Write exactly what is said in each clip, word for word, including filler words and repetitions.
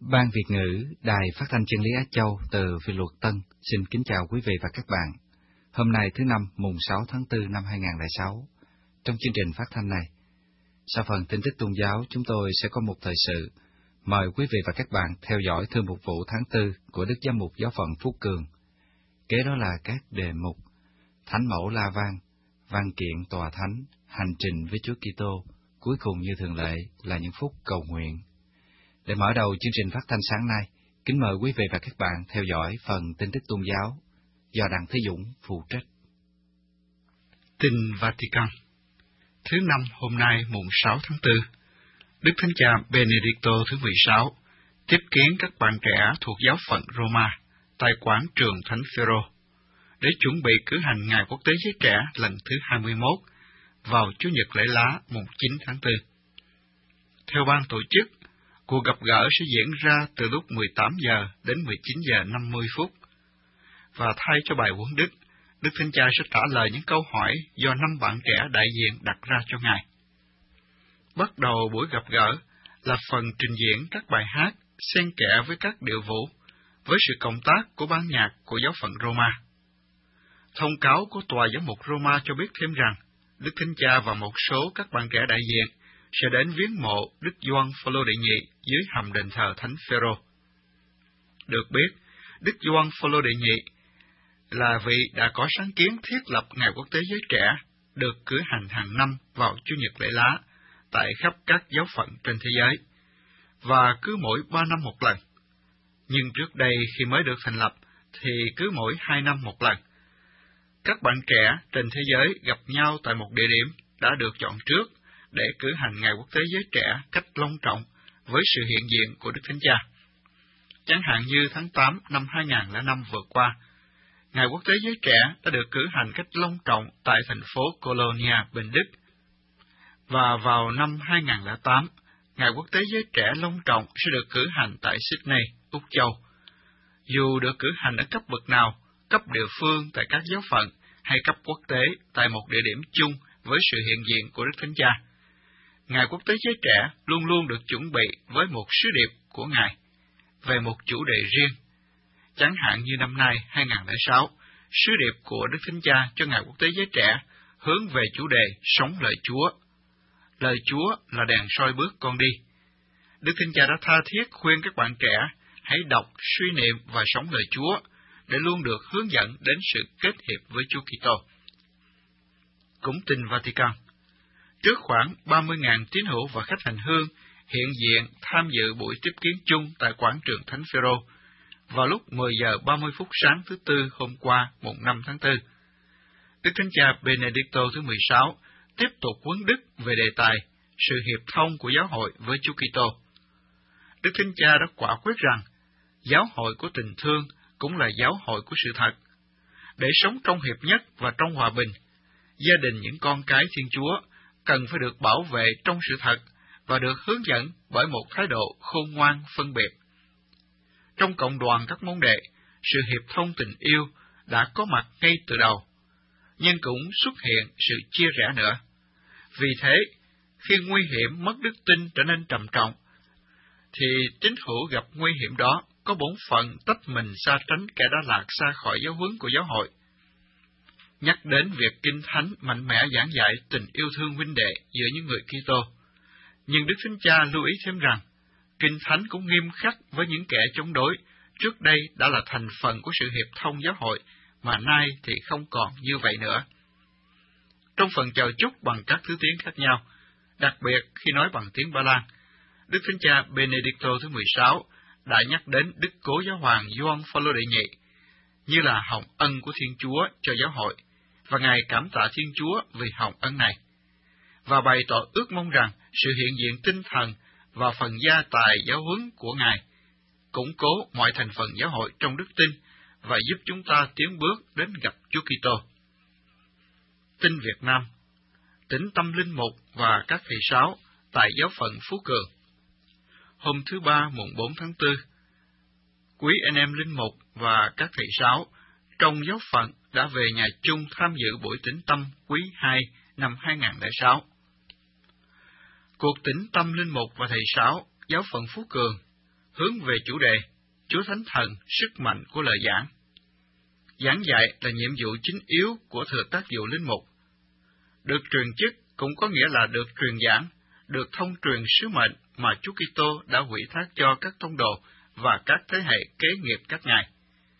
Ban Việt ngữ Đài Phát thanh Chân lý Á Châu từ Việt Luật Tân xin kính chào quý vị và các bạn. Hôm nay thứ năm mùng sáu tháng tư năm hai nghìn không trăm lẻ sáu, trong chương trình phát thanh này, sau phần tin tức tôn giáo, chúng tôi sẽ có một thời sự. Mời quý vị và các bạn theo dõi thư mục vụ tháng tư của Đức Giám mục Giáo phận Phú Cường. Kế đó là các đề mục Thánh mẫu La Vang, văn kiện tòa thánh, hành trình với Chúa Kitô, cuối cùng như thường lệ là những phút cầu nguyện. Để mở đầu chương trình phát thanh sáng nay, kính mời quý vị và các bạn theo dõi phần tin tức tôn giáo do Đặng Thế Dũng phụ trách. Tin Vatican. Thứ năm hôm nay mùng sáu tháng tư, Đức Thánh Cha Benedicto thứ mười sáu tiếp kiến các bạn trẻ thuộc giáo phận Roma tại quảng trường Thánh Phêrô để chuẩn bị cử hành Ngày Quốc tế Giới Trẻ lần thứ hai mươi mốt vào Chủ nhật lễ lá mùng chín tháng tư. Theo ban tổ chức, cuộc gặp gỡ sẽ diễn ra từ lúc mười tám giờ đến mười chín giờ năm mươi phút, và thay cho bài huấn đức, Đức Thánh Cha sẽ trả lời những câu hỏi do năm bạn trẻ đại diện đặt ra cho Ngài. Bắt đầu buổi gặp gỡ là phần trình diễn các bài hát xen kẽ với các điệu vũ, với sự cộng tác của ban nhạc của giáo phận Roma. Thông cáo của Tòa Giám mục Roma cho biết thêm rằng, Đức Thánh Cha và một số các bạn trẻ đại diện sẽ đến viếng mộ Đức Gioan Phaolô đệ nhị dưới hầm đền thờ Thánh Phêrô. Được biết, Đức Gioan Phaolô đệ nhị là vị đã có sáng kiến thiết lập Ngày Quốc tế Giới Trẻ, được cử hành hàng năm vào Chủ nhật lễ lá tại khắp các giáo phận trên thế giới, và cứ mỗi ba năm một lần. Nhưng trước đây khi mới được thành lập thì cứ mỗi hai năm một lần. Các bạn trẻ trên thế giới gặp nhau tại một địa điểm đã được chọn trước để cử hành Ngày Quốc tế Giới Trẻ cách long trọng với sự hiện diện của Đức Thánh Cha. Chẳng hạn như tháng tám năm hai nghìn không trăm lẻ năm vừa qua, Ngày Quốc tế Giới Trẻ đã được cử hành cách long trọng tại thành phố Colonia, bên Đức. Và vào năm hai nghìn không trăm lẻ tám, Ngày Quốc tế Giới Trẻ long trọng sẽ được cử hành tại Sydney, Úc Châu. Dù được cử hành ở cấp bậc nào, cấp địa phương tại các giáo phận hay cấp quốc tế tại một địa điểm chung với sự hiện diện của Đức Thánh Cha, Ngày Quốc tế Giới Trẻ luôn luôn được chuẩn bị với một sứ điệp của Ngài về một chủ đề riêng. Chẳng hạn như năm nay hai nghìn không trăm lẻ sáu, sứ điệp của Đức Thánh Cha cho Ngày Quốc tế Giới Trẻ hướng về chủ đề sống lời Chúa. Lời Chúa là đèn soi bước con đi. Đức Thánh Cha đã tha thiết khuyên các bạn trẻ hãy đọc, suy niệm và sống lời Chúa để luôn được hướng dẫn đến sự kết hiệp với Chúa Kitô. Cũng tin Vatican. Trước khoảng ba mươi nghìn tín hữu và khách hành hương hiện diện tham dự buổi tiếp kiến chung tại quảng trường Thánh Phêrô vào lúc mười giờ ba mươi phút sáng thứ Tư hôm qua, mùng năm tháng tư. Đức Thánh Cha Benedicto thứ mười sáu tiếp tục huấn đức về đề tài sự hiệp thông của giáo hội với Chúa Kitô. Đức Thánh Cha đã quả quyết rằng giáo hội của tình thương cũng là giáo hội của sự thật. Để sống trong hiệp nhất và trong hòa bình, gia đình những con cái Thiên Chúa cần phải được bảo vệ trong sự thật và được hướng dẫn bởi một thái độ khôn ngoan phân biệt. Trong cộng đoàn các môn đệ, sự hiệp thông tình yêu đã có mặt ngay từ đầu, nhưng cũng xuất hiện sự chia rẽ nữa. Vì thế, khi nguy hiểm mất đức tin trở nên trầm trọng, thì tín hữu gặp nguy hiểm đó có bổn phận tách mình xa tránh kẻ đã lạc xa khỏi giáo huấn của giáo hội. Nhắc đến việc Kinh Thánh mạnh mẽ giảng dạy tình yêu thương huynh đệ giữa những người Kitô, nhưng Đức Thánh Cha lưu ý thêm rằng Kinh Thánh cũng nghiêm khắc với những kẻ chống đối trước đây đã là thành phần của sự hiệp thông giáo hội, mà nay thì không còn như vậy nữa. Trong phần chào chúc bằng các thứ tiếng khác nhau, đặc biệt khi nói bằng tiếng Ba Lan, Đức Thánh Cha Benedicto thứ mười sáu đã nhắc đến Đức Cố Giáo hoàng Gioan Phaolô đệ nhị như là hồng ân của Thiên Chúa cho giáo hội, và Ngài cảm tạ Thiên Chúa vì hồng ân này, và bày tỏ ước mong rằng sự hiện diện tinh thần và phần gia tài giáo huấn của Ngài củng cố mọi thành phần giáo hội trong đức tin và giúp chúng ta tiến bước đến gặp Chúa Kitô. Tin Việt Nam. Tĩnh tâm linh mục và các thầy giáo tại giáo phận Phú Cường. Hôm thứ Ba mùng bốn tháng tư, quý anh em linh mục và các thầy giáo trong giáo phận đã về nhà chung tham dự buổi tĩnh tâm quý hai năm hai nghìn không trăm lẻ sáu. Cuộc tĩnh tâm linh mục và thầy giáo giáo phận Phú Cường hướng về chủ đề Chúa Thánh Thần, sức mạnh của lời giảng. Giảng dạy là nhiệm vụ chính yếu của thừa tác vụ linh mục. Được truyền chức cũng có nghĩa là được truyền giảng, được thông truyền sứ mệnh mà Chúa Kitô đã ủy thác cho các tông đồ và các thế hệ kế nghiệp các ngài.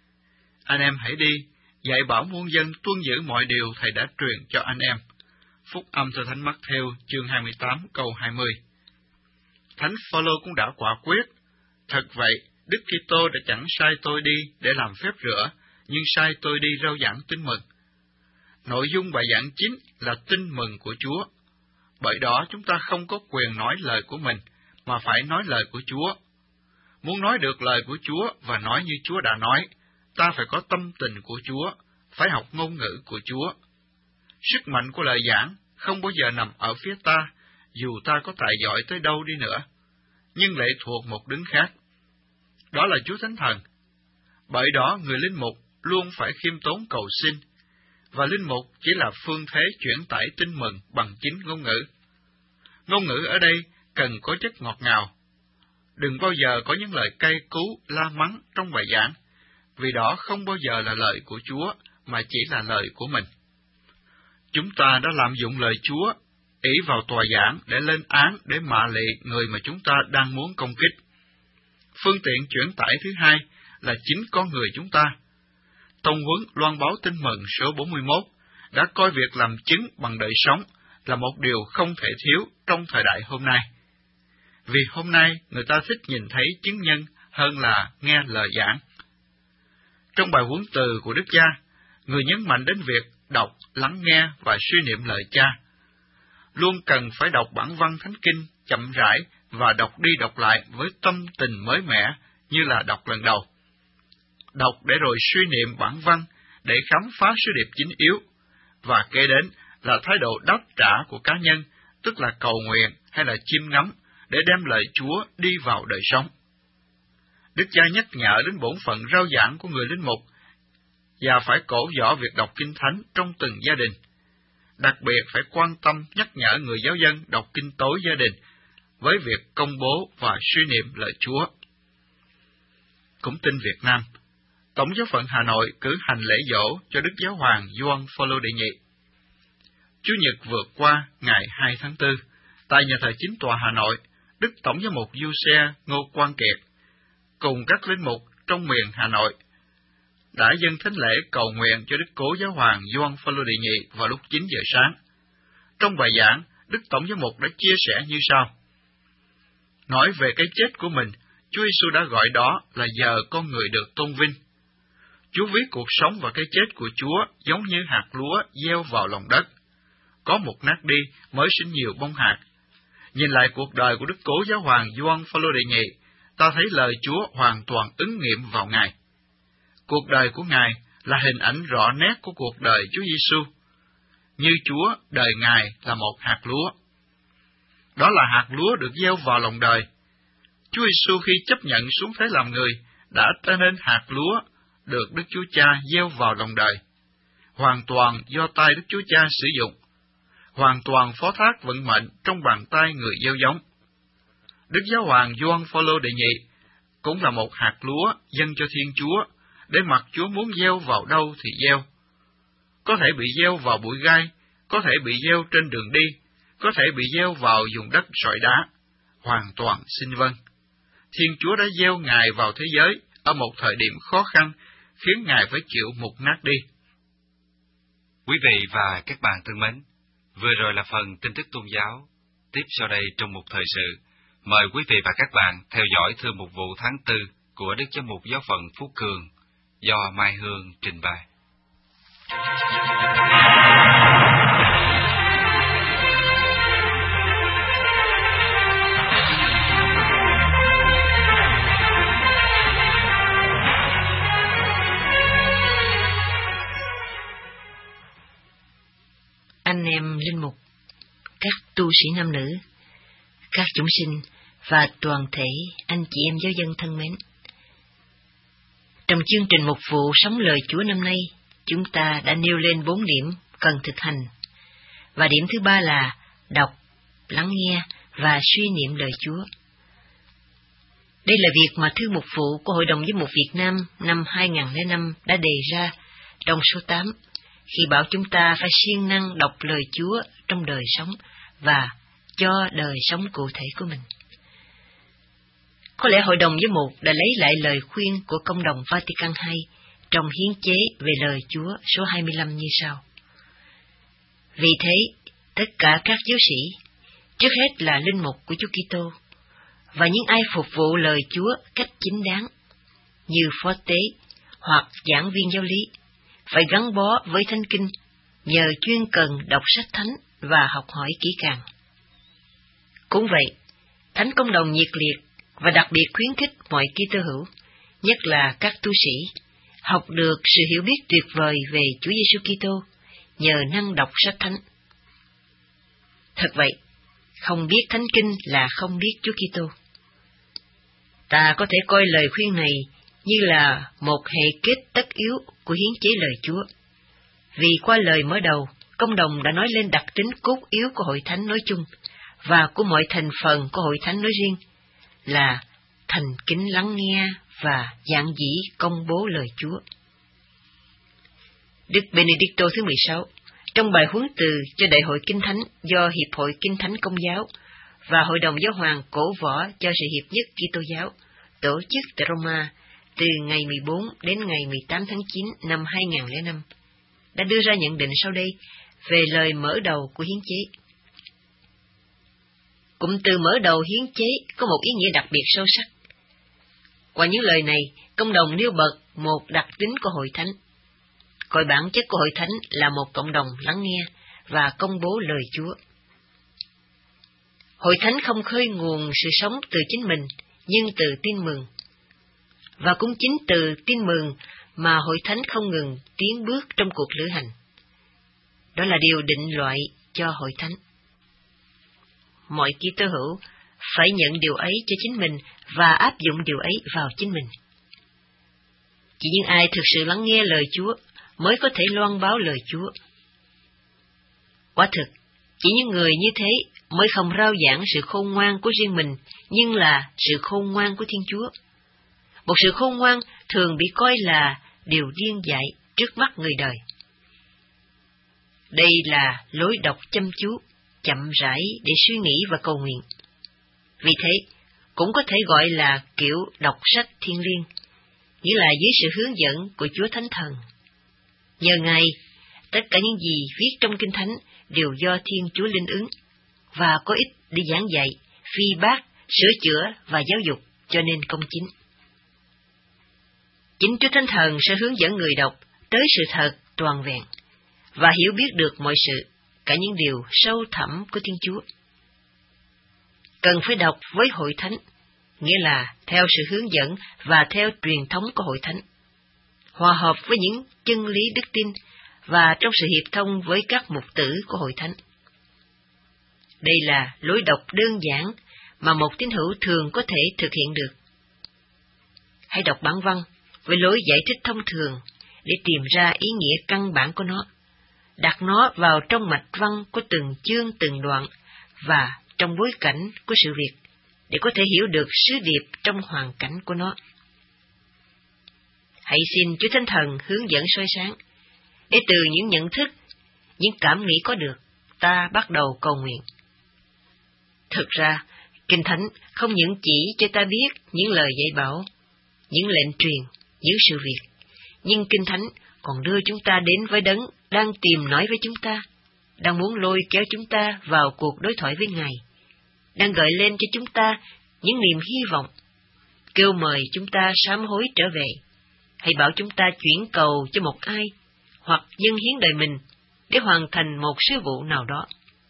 Anh em hãy đi, dạy bảo muôn dân tuân giữ mọi điều Thầy đã truyền cho anh em. Phúc âm theo Thánh Mắc-thêu chương hai mươi tám câu hai mươi. Thánh Phaolô cũng đã quả quyết, thật vậy, Đức Kitô đã chẳng sai tôi đi để làm phép rửa, nhưng sai tôi đi rao giảng tin mừng. Nội dung bài giảng chính là tin mừng của Chúa. Bởi đó chúng ta không có quyền nói lời của mình, mà phải nói lời của Chúa. Muốn nói được lời của Chúa và nói như Chúa đã nói, ta phải có tâm tình của Chúa, phải học ngôn ngữ của Chúa. Sức mạnh của lời giảng không bao giờ nằm ở phía ta, dù ta có tài giỏi tới đâu đi nữa, nhưng lệ thuộc một đứng khác. Đó là Chúa Thánh Thần. Bởi đó người linh mục luôn phải khiêm tốn cầu xin, và linh mục chỉ là phương thế chuyển tải tin mừng bằng chính ngôn ngữ. Ngôn ngữ ở đây cần có chất ngọt ngào. Đừng bao giờ có những lời cay cú, la mắng trong bài giảng, vì đó không bao giờ là lời của Chúa, mà chỉ là lời của mình. Chúng ta đã lạm dụng lời Chúa, ỷ vào tòa giảng để lên án, để mạ lị người mà chúng ta đang muốn công kích. Phương tiện chuyển tải thứ hai là chính con người chúng ta. Tông huấn loan báo tin mừng số bốn mươi mốt đã coi việc làm chứng bằng đời sống là một điều không thể thiếu trong thời đại hôm nay. Vì hôm nay người ta thích nhìn thấy chứng nhân hơn là nghe lời giảng. Trong bài huấn từ của Đức Cha, người nhấn mạnh đến việc đọc, lắng nghe và suy niệm lời Cha. Luôn cần phải đọc bản văn Thánh Kinh chậm rãi và đọc đi đọc lại với tâm tình mới mẻ như là đọc lần đầu. Đọc để rồi suy niệm bản văn để khám phá sứ điệp chính yếu, và kế đến là thái độ đáp trả của cá nhân, tức là cầu nguyện hay là chiêm ngắm để đem lời Chúa đi vào đời sống. Đức Cha nhắc nhở đến bổn phận rao giảng của người linh mục, và phải cổ võ việc đọc Kinh Thánh trong từng gia đình. Đặc biệt phải quan tâm nhắc nhở người giáo dân đọc Kinh tối gia đình với việc công bố và suy niệm lời Chúa. Cũng tin Việt Nam, Tổng giáo phận Hà Nội cử hành lễ giỗ cho Đức Giáo hoàng Gioan Phaolô đệ nhị. Chủ nhật vừa qua, ngày hai tháng tư, tại nhà thờ Chính tòa Hà Nội, Đức Tổng giám mục Giuse Ngô Quang Kiệt cùng các linh mục trong miền Hà Nội đã dâng thánh lễ cầu nguyện cho Đức Cố Giáo hoàng Gioan Phaolô đệ nhị vào lúc chín giờ sáng. Trong bài giảng, Đức Tổng giám mục đã chia sẻ như sau: nói về cái chết của mình, Chúa Giêsu đã gọi đó là giờ con người được tôn vinh. Chúa ví cuộc sống và cái chết của Chúa giống như hạt lúa gieo vào lòng đất. Có một nát đi mới sinh nhiều bông hạt. Nhìn lại cuộc đời của Đức Cố Giáo hoàng Gioan Phaolô đệ nhị, ta thấy lời Chúa hoàn toàn ứng nghiệm vào Ngài. Cuộc đời của Ngài là hình ảnh rõ nét của cuộc đời Chúa Giêsu. Như Chúa, đời Ngài là một hạt lúa. Đó là hạt lúa được gieo vào lòng đời. Chúa Giêsu khi chấp nhận xuống thế làm người đã trở nên hạt lúa được Đức Chúa Cha gieo vào lòng đời, hoàn toàn do tay Đức Chúa Cha sử dụng, hoàn toàn phó thác vận mệnh trong bàn tay người gieo giống. Đức Giáo hoàng Gioan Phaolô đệ nhị cũng là một hạt lúa dâng cho Thiên Chúa, để mặc Chúa muốn gieo vào đâu thì gieo. Có thể bị gieo vào bụi gai, có thể bị gieo trên đường đi, có thể bị gieo vào vùng đất sỏi đá, hoàn toàn xin vâng. Thiên Chúa đã gieo Ngài vào thế giới ở một thời điểm khó khăn, khiến Ngài phải chịu mục nát đi. Quý vị và các bạn thân mến, vừa rồi là phần tin tức tôn giáo. Tiếp sau đây trong một thời sự, mời quý vị và các bạn theo dõi thư mục vụ tháng tư của Đức Giám mục Giáo phận Phú Cường do Mai Hương trình bày. Anh em linh mục, các tu sĩ nam nữ, các chúng sinh và toàn thể anh chị em giáo dân thân mến. Trong chương trình mục vụ Sống Lời Chúa năm nay, chúng ta đã nêu lên bốn điểm cần thực hành, và điểm thứ ba là đọc, lắng nghe và suy niệm lời Chúa. Đây là việc mà Thư Mục Vụ của Hội đồng Giám mục Việt Nam năm hai nghìn lẻ năm đã đề ra trong số tám, khi bảo chúng ta phải siêng năng đọc lời Chúa trong đời sống và cho đời sống cụ thể của mình. Có lẽ Hội đồng Giám mục đã lấy lại lời khuyên của Công đồng Vatican hai trong hiến chế về lời Chúa số hai mươi lăm như sau. Vì thế, tất cả các giáo sĩ, trước hết là linh mục của Chúa Kitô, và những ai phục vụ lời Chúa cách chính đáng, như phó tế hoặc giảng viên giáo lý, phải gắn bó với Thánh Kinh, nhờ chuyên cần đọc sách thánh và học hỏi kỹ càng. Cũng vậy, Thánh Công đồng nhiệt liệt và đặc biệt khuyến khích mọi Kitô hữu, nhất là các tu sĩ, học được sự hiểu biết tuyệt vời về Chúa Giêsu Kitô nhờ năng đọc sách thánh. Thật vậy, không biết Thánh Kinh là không biết Chúa Kitô. Ta có thể coi lời khuyên này như là một hệ kết tất yếu của hiến chế lời Chúa. Vì qua lời mở đầu, Công đồng đã nói lên đặc tính cốt yếu của Hội Thánh nói chung và của mọi thành phần của Hội Thánh nói riêng, là thành kính lắng nghe và giản dĩ công bố lời Chúa. Đức Benedicto thứ mười sáu, trong bài huấn từ cho Đại hội Kinh Thánh do Hiệp hội Kinh Thánh Công giáo và Hội đồng Giáo hoàng cổ võ cho sự hiệp nhất Kitô giáo, tổ chức tại Roma từ ngày mười bốn đến ngày mười tám tháng chín năm hai nghìn lẻ năm, đã đưa ra nhận định sau đây về lời mở đầu của hiến chế. Cụm từ mở đầu hiến chế có một ý nghĩa đặc biệt sâu sắc. Qua những lời này, Công đồng nêu bật một đặc tính của Hội Thánh, coi bản chất của Hội Thánh là một cộng đồng lắng nghe và công bố lời Chúa. Hội Thánh không khơi nguồn sự sống từ chính mình, nhưng từ tin mừng. Và cũng chính từ tin mừng mà Hội Thánh không ngừng tiến bước trong cuộc lữ hành. Đó là điều định loại cho Hội Thánh. Mọi Kitô hữu phải nhận điều ấy cho chính mình và áp dụng điều ấy vào chính mình. Chỉ những ai thực sự lắng nghe lời Chúa mới có thể loan báo lời Chúa. Quả thực, chỉ những người như thế mới không rao giảng sự khôn ngoan của riêng mình, nhưng là sự khôn ngoan của Thiên Chúa. Một sự khôn ngoan thường bị coi là điều điên dại trước mắt người đời. Đây là lối đọc chăm chú, chậm rãi để suy nghĩ và cầu nguyện. Vì thế, cũng có thể gọi là kiểu đọc sách thiêng liêng, nghĩa là dưới sự hướng dẫn của Chúa Thánh Thần. Nhờ Ngài, tất cả những gì viết trong Kinh Thánh đều do Thiên Chúa linh ứng, và có ích để giảng dạy, phi bác, sửa chữa và giáo dục, cho nên công chính. Chính Chúa Thánh Thần sẽ hướng dẫn người đọc tới sự thật toàn vẹn, và hiểu biết được mọi sự, cả những điều sâu thẳm của Thiên Chúa. Cần phải đọc với Hội Thánh, nghĩa là theo sự hướng dẫn và theo truyền thống của Hội Thánh, hòa hợp với những chân lý đức tin và trong sự hiệp thông với các mục tử của Hội Thánh. Đây là lối đọc đơn giản mà một tín hữu thường có thể thực hiện được. Hãy đọc bản văn với lối giải thích thông thường để tìm ra ý nghĩa căn bản của nó, đặt nó vào trong mạch văn của từng chương từng đoạn và trong bối cảnh của sự việc, để có thể hiểu được sứ điệp trong hoàn cảnh của nó. Hãy xin Chúa Thánh Thần hướng dẫn soi sáng, để từ những nhận thức, những cảm nghĩ có được, ta bắt đầu cầu nguyện. Thực ra, Kinh Thánh không những chỉ cho ta biết những lời dạy bảo, những lệnh truyền, những sự việc, nhưng Kinh Thánh còn đưa chúng ta đến với Đấng đang tìm nói với chúng ta, đang muốn lôi kéo chúng ta vào cuộc đối thoại với Ngài, đang gợi lên cho chúng ta những niềm hy vọng, kêu mời chúng ta sám hối trở về, hay bảo chúng ta chuyển cầu cho một ai, hoặc dâng hiến đời mình để hoàn thành một sứ vụ nào đó.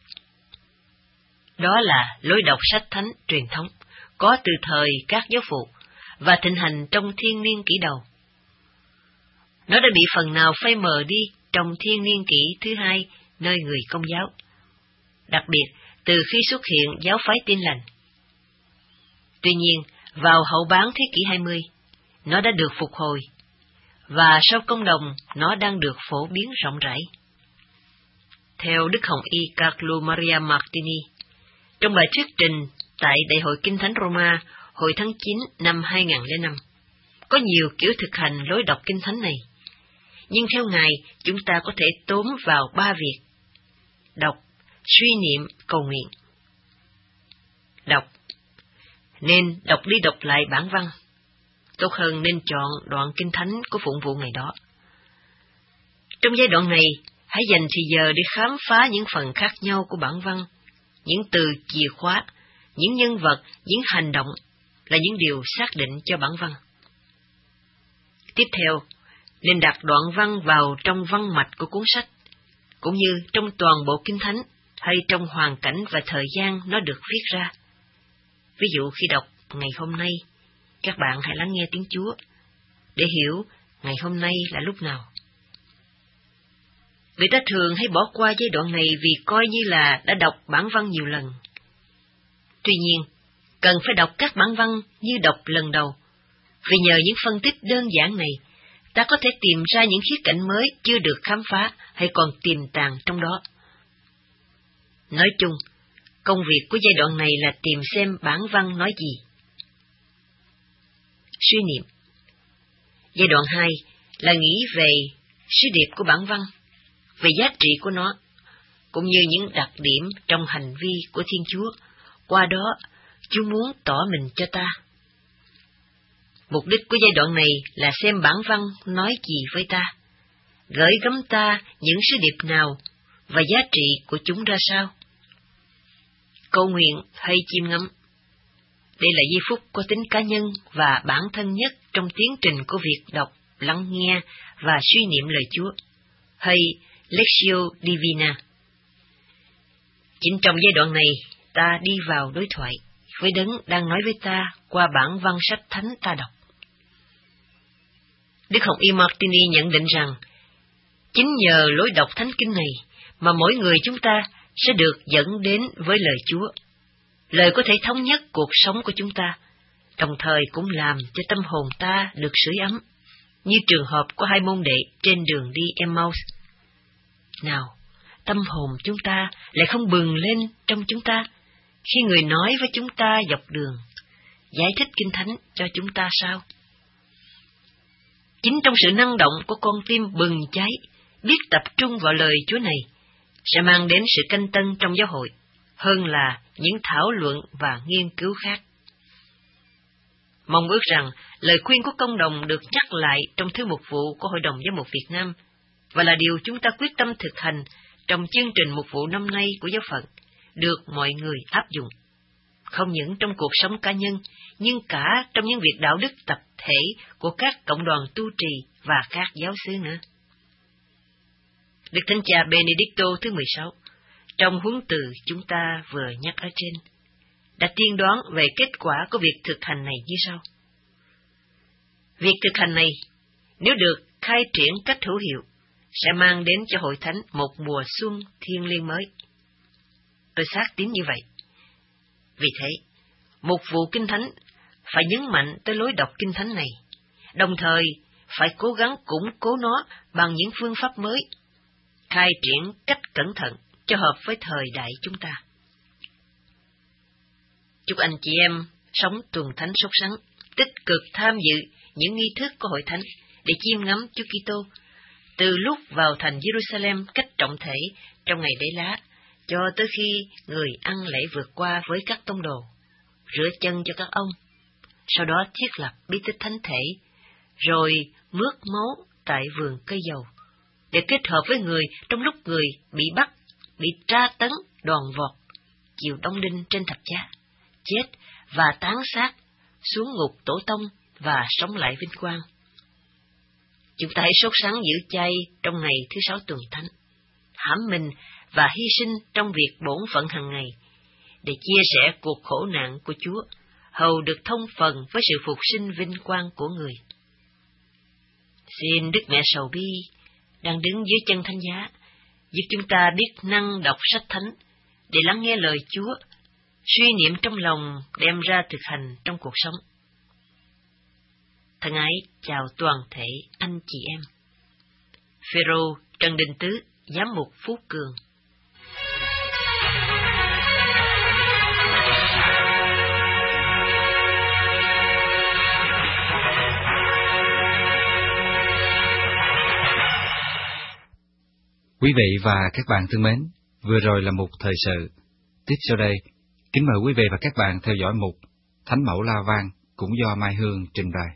Đó là lối đọc sách thánh truyền thống, có từ thời các giáo phụ, và thịnh hành trong thiên niên kỷ đầu. Nó đã bị phần nào phai mờ đi trong thiên niên kỷ thứ hai nơi người Công giáo, đặc biệt từ khi xuất hiện giáo phái Tin lành. Tuy nhiên, vào hậu bán thế kỷ hai mươi, nó đã được phục hồi, và sau Công đồng nó đang được phổ biến rộng rãi. Theo Đức Hồng Y Carlo Maria Martini, trong bài thuyết trình tại Đại hội Kinh Thánh Roma hồi tháng chín năm hai nghìn lẻ năm. Có nhiều kiểu thực hành lối đọc Kinh Thánh này, nhưng theo Ngài, chúng ta có thể tóm vào ba việc: đọc, suy niệm, cầu nguyện. Đọc. Nên đọc đi đọc lại bản văn. Tốt hơn nên chọn đoạn Kinh Thánh của phụng vụ ngày đó. Trong giai đoạn này, hãy dành thời giờ để khám phá những phần khác nhau của bản văn, những từ chìa khóa, những nhân vật, những hành động là những điều xác định cho bản văn. Tiếp theo, nên đặt đoạn văn vào trong văn mạch của cuốn sách, cũng như trong toàn bộ Kinh Thánh hay trong hoàn cảnh và thời gian nó được viết ra. Ví dụ khi đọc ngày hôm nay, các bạn hãy lắng nghe tiếng Chúa để hiểu ngày hôm nay là lúc nào. Người ta thường hay bỏ qua giai đoạn này vì coi như là đã đọc bản văn nhiều lần. Tuy nhiên, cần phải đọc các bản văn như đọc lần đầu, vì nhờ những phân tích đơn giản này, ta có thể tìm ra những khía cạnh mới chưa được khám phá hay còn tiềm tàng trong đó. Nói chung, công việc của giai đoạn này là tìm xem bản văn nói gì. Suy niệm. Giai đoạn hai là nghĩ về sứ điệp của bản văn, về giá trị của nó, cũng như những đặc điểm trong hành vi của Thiên Chúa. Qua đó, Chúa muốn tỏ mình cho ta. Mục đích của giai đoạn này là xem bản văn nói gì với ta, gửi gắm ta những sứ điệp nào và giá trị của chúng ra sao. Cầu nguyện hay chiêm ngắm. Đây là giây phút có tính cá nhân và bản thân nhất trong tiến trình của việc đọc, lắng nghe và suy niệm lời Chúa, hay Lectio Divina. Chính trong giai đoạn này, ta đi vào đối thoại với Đấng đang nói với ta qua bản văn sách thánh ta đọc. Đức Hồng Y Martini nhận định rằng, chính nhờ lối đọc thánh kinh này mà mỗi người chúng ta sẽ được dẫn đến với lời Chúa. Lời có thể thống nhất cuộc sống của chúng ta, đồng thời cũng làm cho tâm hồn ta được sưởi ấm, như trường hợp của hai môn đệ trên đường đi Emmaus. Nào, tâm hồn chúng ta lại không bừng lên trong chúng ta khi người nói với chúng ta dọc đường, giải thích Kinh Thánh cho chúng ta sao? Chính trong sự năng động của con tim bừng cháy, biết tập trung vào lời Chúa này, sẽ mang đến sự canh tân trong giáo hội, hơn là những thảo luận và nghiên cứu khác. Mong ước rằng lời khuyên của công đồng được nhắc lại trong thư mục vụ của Hội đồng Giám mục Việt Nam, và là điều chúng ta quyết tâm thực hành trong chương trình mục vụ năm nay của giáo phận, được mọi người áp dụng, không những trong cuộc sống cá nhân, nhưng cả trong những việc đạo đức tập thể của các cộng đoàn tu trì và các giáo xứ nữa. Đức Thánh Cha Benedicto thứ mười sáu, trong huấn từ chúng ta vừa nhắc ở trên, đã tiên đoán về kết quả của việc thực hành này như sau. Việc thực hành này, nếu được khai triển cách hữu hiệu, sẽ mang đến cho Hội Thánh một mùa xuân thiêng liêng mới. Tôi xác tín như vậy. Vì thế, mục vụ Kinh Thánh phải nhấn mạnh tới lối đọc Kinh Thánh này, đồng thời phải cố gắng củng cố nó bằng những phương pháp mới, khai triển cách cẩn thận cho hợp với thời đại chúng ta. Chúc anh chị em sống tuần thánh sốt sắng, tích cực tham dự những nghi thức của Hội Thánh để chiêm ngắm Chúa Kitô, từ lúc vào thành Jerusalem cách trọng thể trong ngày Lễ Lá, cho tới khi người ăn lễ vượt qua với các tông đồ, rửa chân cho các ông, sau đó thiết lập bí tích thánh thể, rồi mướt máu tại vườn cây dầu, để kết hợp với người trong lúc người bị bắt, bị tra tấn, đòn vọt, chịu đóng đinh trên thập giá, chết và táng xác xuống ngục tổ tông và sống lại vinh quang. Chúng ta hãy sốt sắng giữ chay trong ngày thứ sáu tuần thánh, hãm mình và hy sinh trong việc bổn phận hàng ngày, để chia sẻ cuộc khổ nạn của Chúa, hầu được thông phần với sự phục sinh vinh quang của người. Xin Đức Mẹ Sầu Bi, đang đứng dưới chân thánh giá, giúp chúng ta biết năng đọc sách thánh, để lắng nghe lời Chúa, suy niệm trong lòng đem ra thực hành trong cuộc sống. Thân ái chào toàn thể anh chị em. Phêrô Trần Đình Tứ, Giám mục Phú Cường. Quý vị và các bạn thân mến, vừa rồi là mục thời sự. Tiếp sau đây, kính mời quý vị và các bạn theo dõi mục Thánh Mẫu La Vang cũng do Mai Hương trình bày.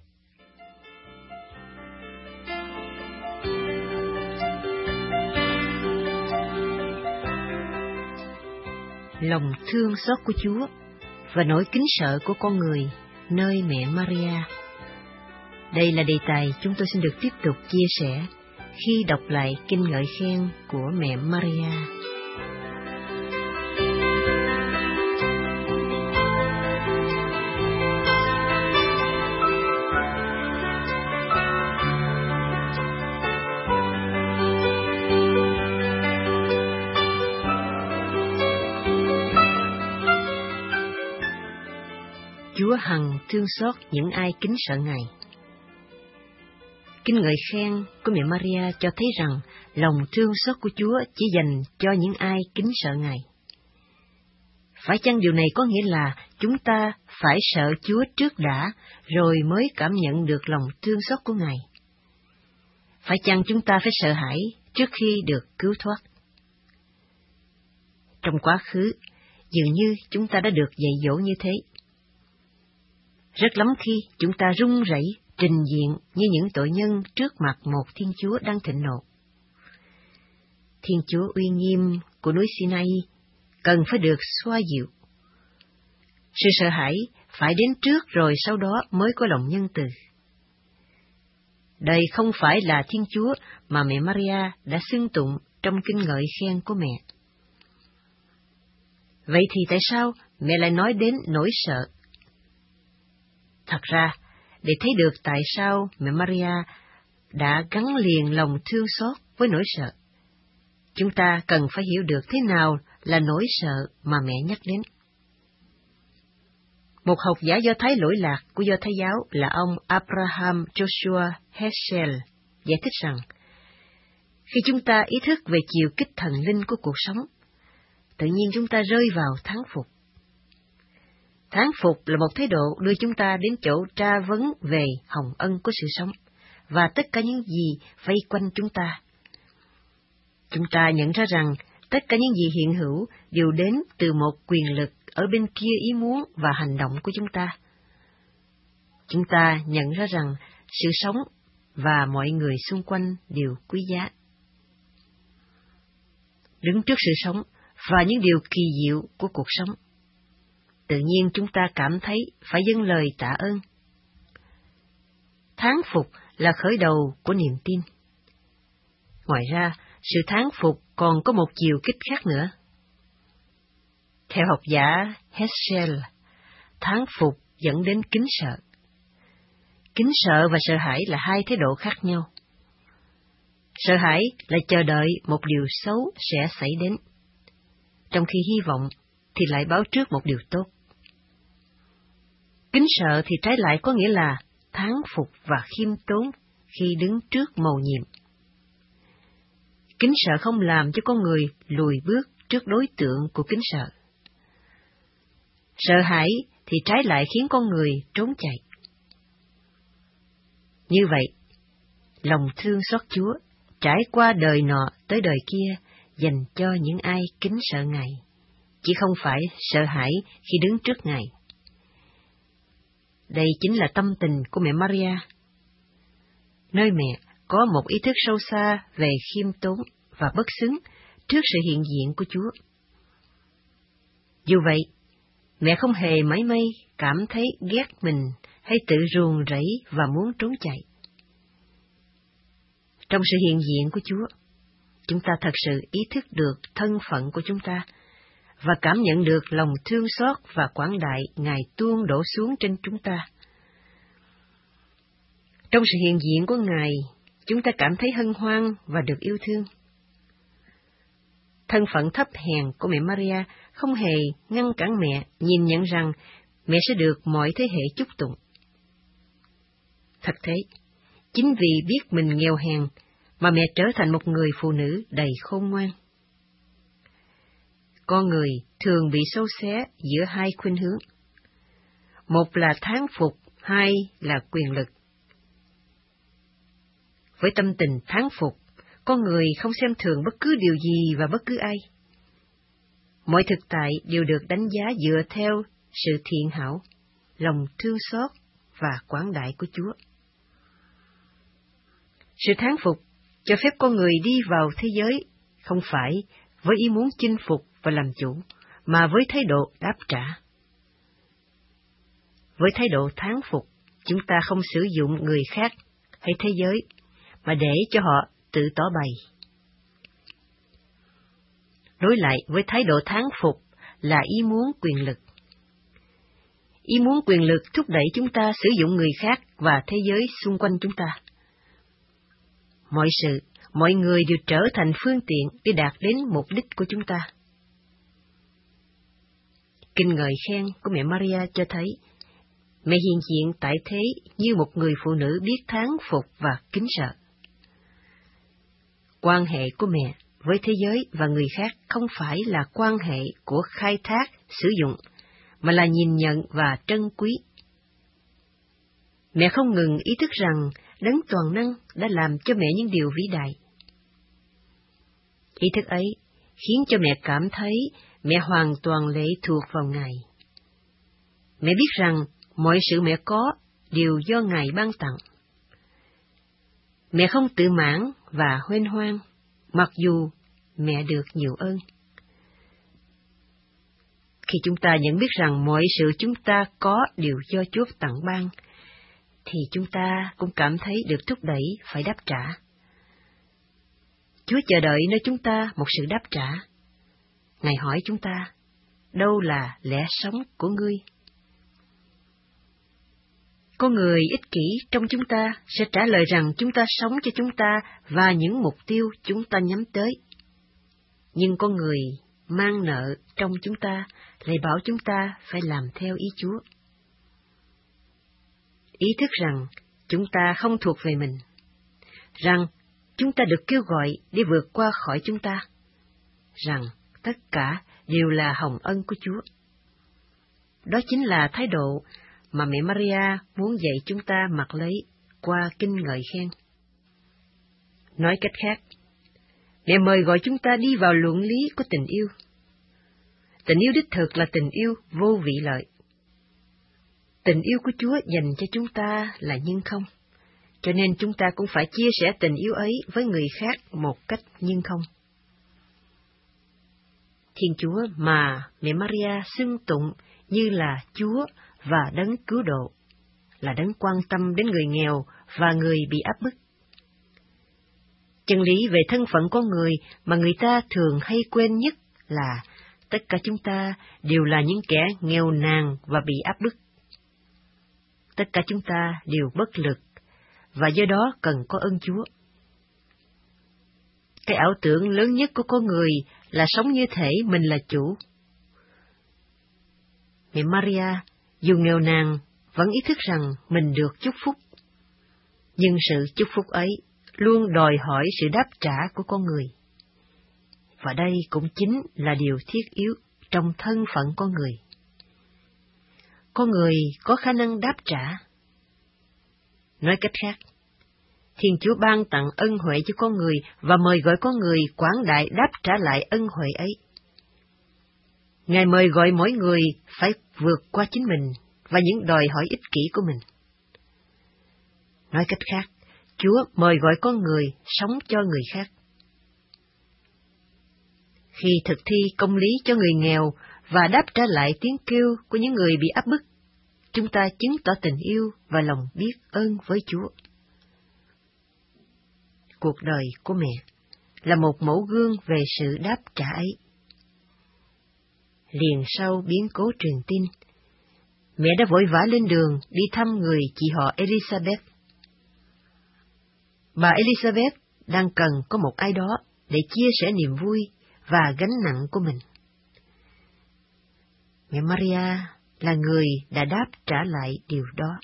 Lòng thương xót của Chúa và nỗi kính sợ của con người nơi mẹ Maria. Đây là đề tài chúng tôi xin được tiếp tục chia sẻ khi đọc lại kinh ngợi khen của mẹ Maria. Chúa hằng thương xót những ai kính sợ Ngài. Kinh ngợi khen của mẹ Maria cho thấy rằng lòng thương xót của Chúa chỉ dành cho những ai kính sợ Ngài. Phải chăng điều này có nghĩa là chúng ta phải sợ Chúa trước đã, rồi mới cảm nhận được lòng thương xót của Ngài? Phải chăng chúng ta phải sợ hãi trước khi được cứu thoát? Trong quá khứ, dường như chúng ta đã được dạy dỗ như thế. Rất lắm khi chúng ta run rẩy trình diện như những tội nhân trước mặt một Thiên Chúa đang thịnh nộ. Thiên Chúa uy nghiêm của núi Sinai cần phải được xoa dịu. Sự sợ hãi phải đến trước rồi sau đó mới có lòng nhân từ. Đây không phải là Thiên Chúa mà mẹ Maria đã xưng tụng trong kinh ngợi khen của mẹ. Vậy thì tại sao mẹ lại nói đến nỗi sợ? Thật ra, để thấy được tại sao mẹ Maria đã gắn liền lòng thương xót với nỗi sợ, chúng ta cần phải hiểu được thế nào là nỗi sợ mà mẹ nhắc đến. Một học giả Do Thái lỗi lạc của Do Thái giáo là ông Abraham Joshua Heschel giải thích rằng, khi chúng ta ý thức về chiều kích thần linh của cuộc sống, tự nhiên chúng ta rơi vào thán phục. Thán phục là một thái độ đưa chúng ta đến chỗ tra vấn về hồng ân của sự sống và tất cả những gì vây quanh chúng ta. Chúng ta nhận ra rằng tất cả những gì hiện hữu đều đến từ một quyền lực ở bên kia ý muốn và hành động của chúng ta. Chúng ta nhận ra rằng sự sống và mọi người xung quanh đều quý giá. Đứng trước sự sống và những điều kỳ diệu của cuộc sống, tự nhiên chúng ta cảm thấy phải dâng lời tạ ơn. Thán phục là khởi đầu của niềm tin. Ngoài ra, sự thán phục còn có một chiều kích khác nữa. Theo học giả Heschel, thán phục dẫn đến kính sợ. Kính sợ và sợ hãi là hai thái độ khác nhau. Sợ hãi là chờ đợi một điều xấu sẽ xảy đến, trong khi hy vọng thì lại báo trước một điều tốt. Kính sợ thì trái lại có nghĩa là thán phục và khiêm tốn khi đứng trước mầu nhiệm. Kính sợ không làm cho con người lùi bước trước đối tượng của kính sợ. Sợ hãi thì trái lại khiến con người trốn chạy. Như vậy, lòng thương xót Chúa trải qua đời nọ tới đời kia dành cho những ai kính sợ Ngài, chứ không phải sợ hãi khi đứng trước Ngài. Đây chính là tâm tình của mẹ Maria. Nơi mẹ có một ý thức sâu xa về khiêm tốn và bất xứng trước sự hiện diện của Chúa. Dù vậy, mẹ không hề mảy may cảm thấy ghét mình hay tự ruồng rẫy và muốn trốn chạy. Trong sự hiện diện của Chúa, chúng ta thật sự ý thức được thân phận của chúng ta và cảm nhận được lòng thương xót và quảng đại Ngài tuôn đổ xuống trên chúng ta. Trong sự hiện diện của Ngài, chúng ta cảm thấy hân hoan và được yêu thương. Thân phận thấp hèn của mẹ Maria không hề ngăn cản mẹ nhìn nhận rằng mẹ sẽ được mọi thế hệ chúc tụng. Thật thế, chính vì biết mình nghèo hèn mà mẹ trở thành một người phụ nữ đầy khôn ngoan. Con người thường bị xâu xé giữa hai khuynh hướng. Một là thán phục, hai là quyền lực. Với tâm tình thán phục, con người không xem thường bất cứ điều gì và bất cứ ai. Mọi thực tại đều được đánh giá dựa theo sự thiện hảo, lòng thương xót và quảng đại của Chúa. Sự thán phục cho phép con người đi vào thế giới không phải với ý muốn chinh phục và làm chủ, mà với thái độ đáp trả. Với thái độ thán phục, chúng ta không sử dụng người khác hay thế giới, mà để cho họ tự tỏ bày. Đối lại với thái độ thán phục là ý muốn quyền lực. Ý muốn quyền lực thúc đẩy chúng ta sử dụng người khác và thế giới xung quanh chúng ta. Mọi sự, mọi người đều trở thành phương tiện để đạt đến mục đích của chúng ta. Kinh ngợi khen của mẹ Maria cho thấy, mẹ hiện diện tại thế như một người phụ nữ biết thán phục và kính sợ. Quan hệ của mẹ với thế giới và người khác không phải là quan hệ của khai thác, sử dụng, mà là nhìn nhận và trân quý. Mẹ không ngừng ý thức rằng Đấng toàn năng đã làm cho mẹ những điều vĩ đại. Ý thức ấy khiến cho mẹ cảm thấy mẹ hoàn toàn lệ thuộc vào Ngài. Mẹ biết rằng mọi sự mẹ có đều do Ngài ban tặng. Mẹ không tự mãn và huênh hoang, mặc dù mẹ được nhiều ơn. Khi chúng ta nhận biết rằng mọi sự chúng ta có đều do Chúa tặng ban, thì chúng ta cũng cảm thấy được thúc đẩy phải đáp trả. Chúa chờ đợi nơi chúng ta một sự đáp trả. Ngài hỏi chúng ta, đâu là lẽ sống của ngươi? Con người ích kỷ trong chúng ta sẽ trả lời rằng chúng ta sống cho chúng ta và những mục tiêu chúng ta nhắm tới. Nhưng con người mang nợ trong chúng ta lại bảo chúng ta phải làm theo ý Chúa. Ý thức rằng chúng ta không thuộc về mình, rằng chúng ta được kêu gọi để vượt qua khỏi chúng ta, rằng tất cả đều là hồng ân của Chúa. Đó chính là thái độ mà mẹ Maria muốn dạy chúng ta mặc lấy qua kinh ngợi khen. Nói cách khác, mẹ mời gọi chúng ta đi vào luận lý của tình yêu. Tình yêu đích thực là tình yêu vô vị lợi. Tình yêu của Chúa dành cho chúng ta là nhân không, cho nên chúng ta cũng phải chia sẻ tình yêu ấy với người khác một cách nhân không. Thiên Chúa mà mẹ Maria xưng tụng như là Chúa và Đấng cứu độ, là Đấng quan tâm đến người nghèo và người bị áp bức. Chân lý về thân phận con người mà người ta thường hay quên nhất là tất cả chúng ta đều là những kẻ nghèo nàn và bị áp bức. Tất cả chúng ta đều bất lực, và do đó cần có ơn Chúa. Cái ảo tưởng lớn nhất của con người là sống như thể mình là chủ. Mẹ Maria, dù nghèo nàn, vẫn ý thức rằng mình được chúc phúc. Nhưng sự chúc phúc ấy luôn đòi hỏi sự đáp trả của con người. Và đây cũng chính là điều thiết yếu trong thân phận con người. Con người có khả năng đáp trả. Nói cách khác, Thiên Chúa ban tặng ân huệ cho con người và mời gọi con người quảng đại đáp trả lại ân huệ ấy. Ngài mời gọi mỗi người phải vượt qua chính mình và những đòi hỏi ích kỷ của mình. Nói cách khác, Chúa mời gọi con người sống cho người khác. Khi thực thi công lý cho người nghèo và đáp trả lại tiếng kêu của những người bị áp bức, chúng ta chứng tỏ tình yêu và lòng biết ơn với Chúa. Cuộc đời của mẹ là một mẫu gương về sự đáp trả ấy. Liền sau biến cố truyền tin, mẹ đã vội vã lên đường đi thăm người chị họ Elizabeth. Bà Elizabeth đang cần có một ai đó để chia sẻ niềm vui và gánh nặng của mình. Mẹ Maria là người đã đáp trả lại điều đó.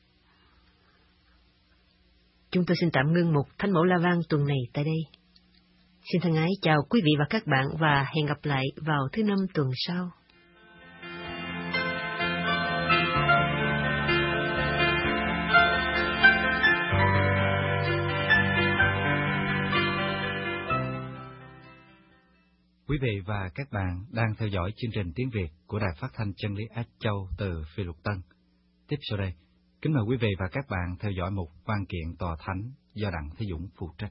Chúng tôi xin tạm ngưng mục Thánh mẫu La Vang tuần này tại đây. Xin thân ái chào quý vị và các bạn và hẹn gặp lại vào thứ năm tuần sau. Quý vị và các bạn đang theo dõi chương trình tiếng Việt của Đài Phát thanh Chân lý Á Châu từ Phi Luật Tân. Tiếp sau đây, kính mời quý vị và các bạn theo dõi một văn kiện tòa thánh do Đặng Thế Dũng phụ trách.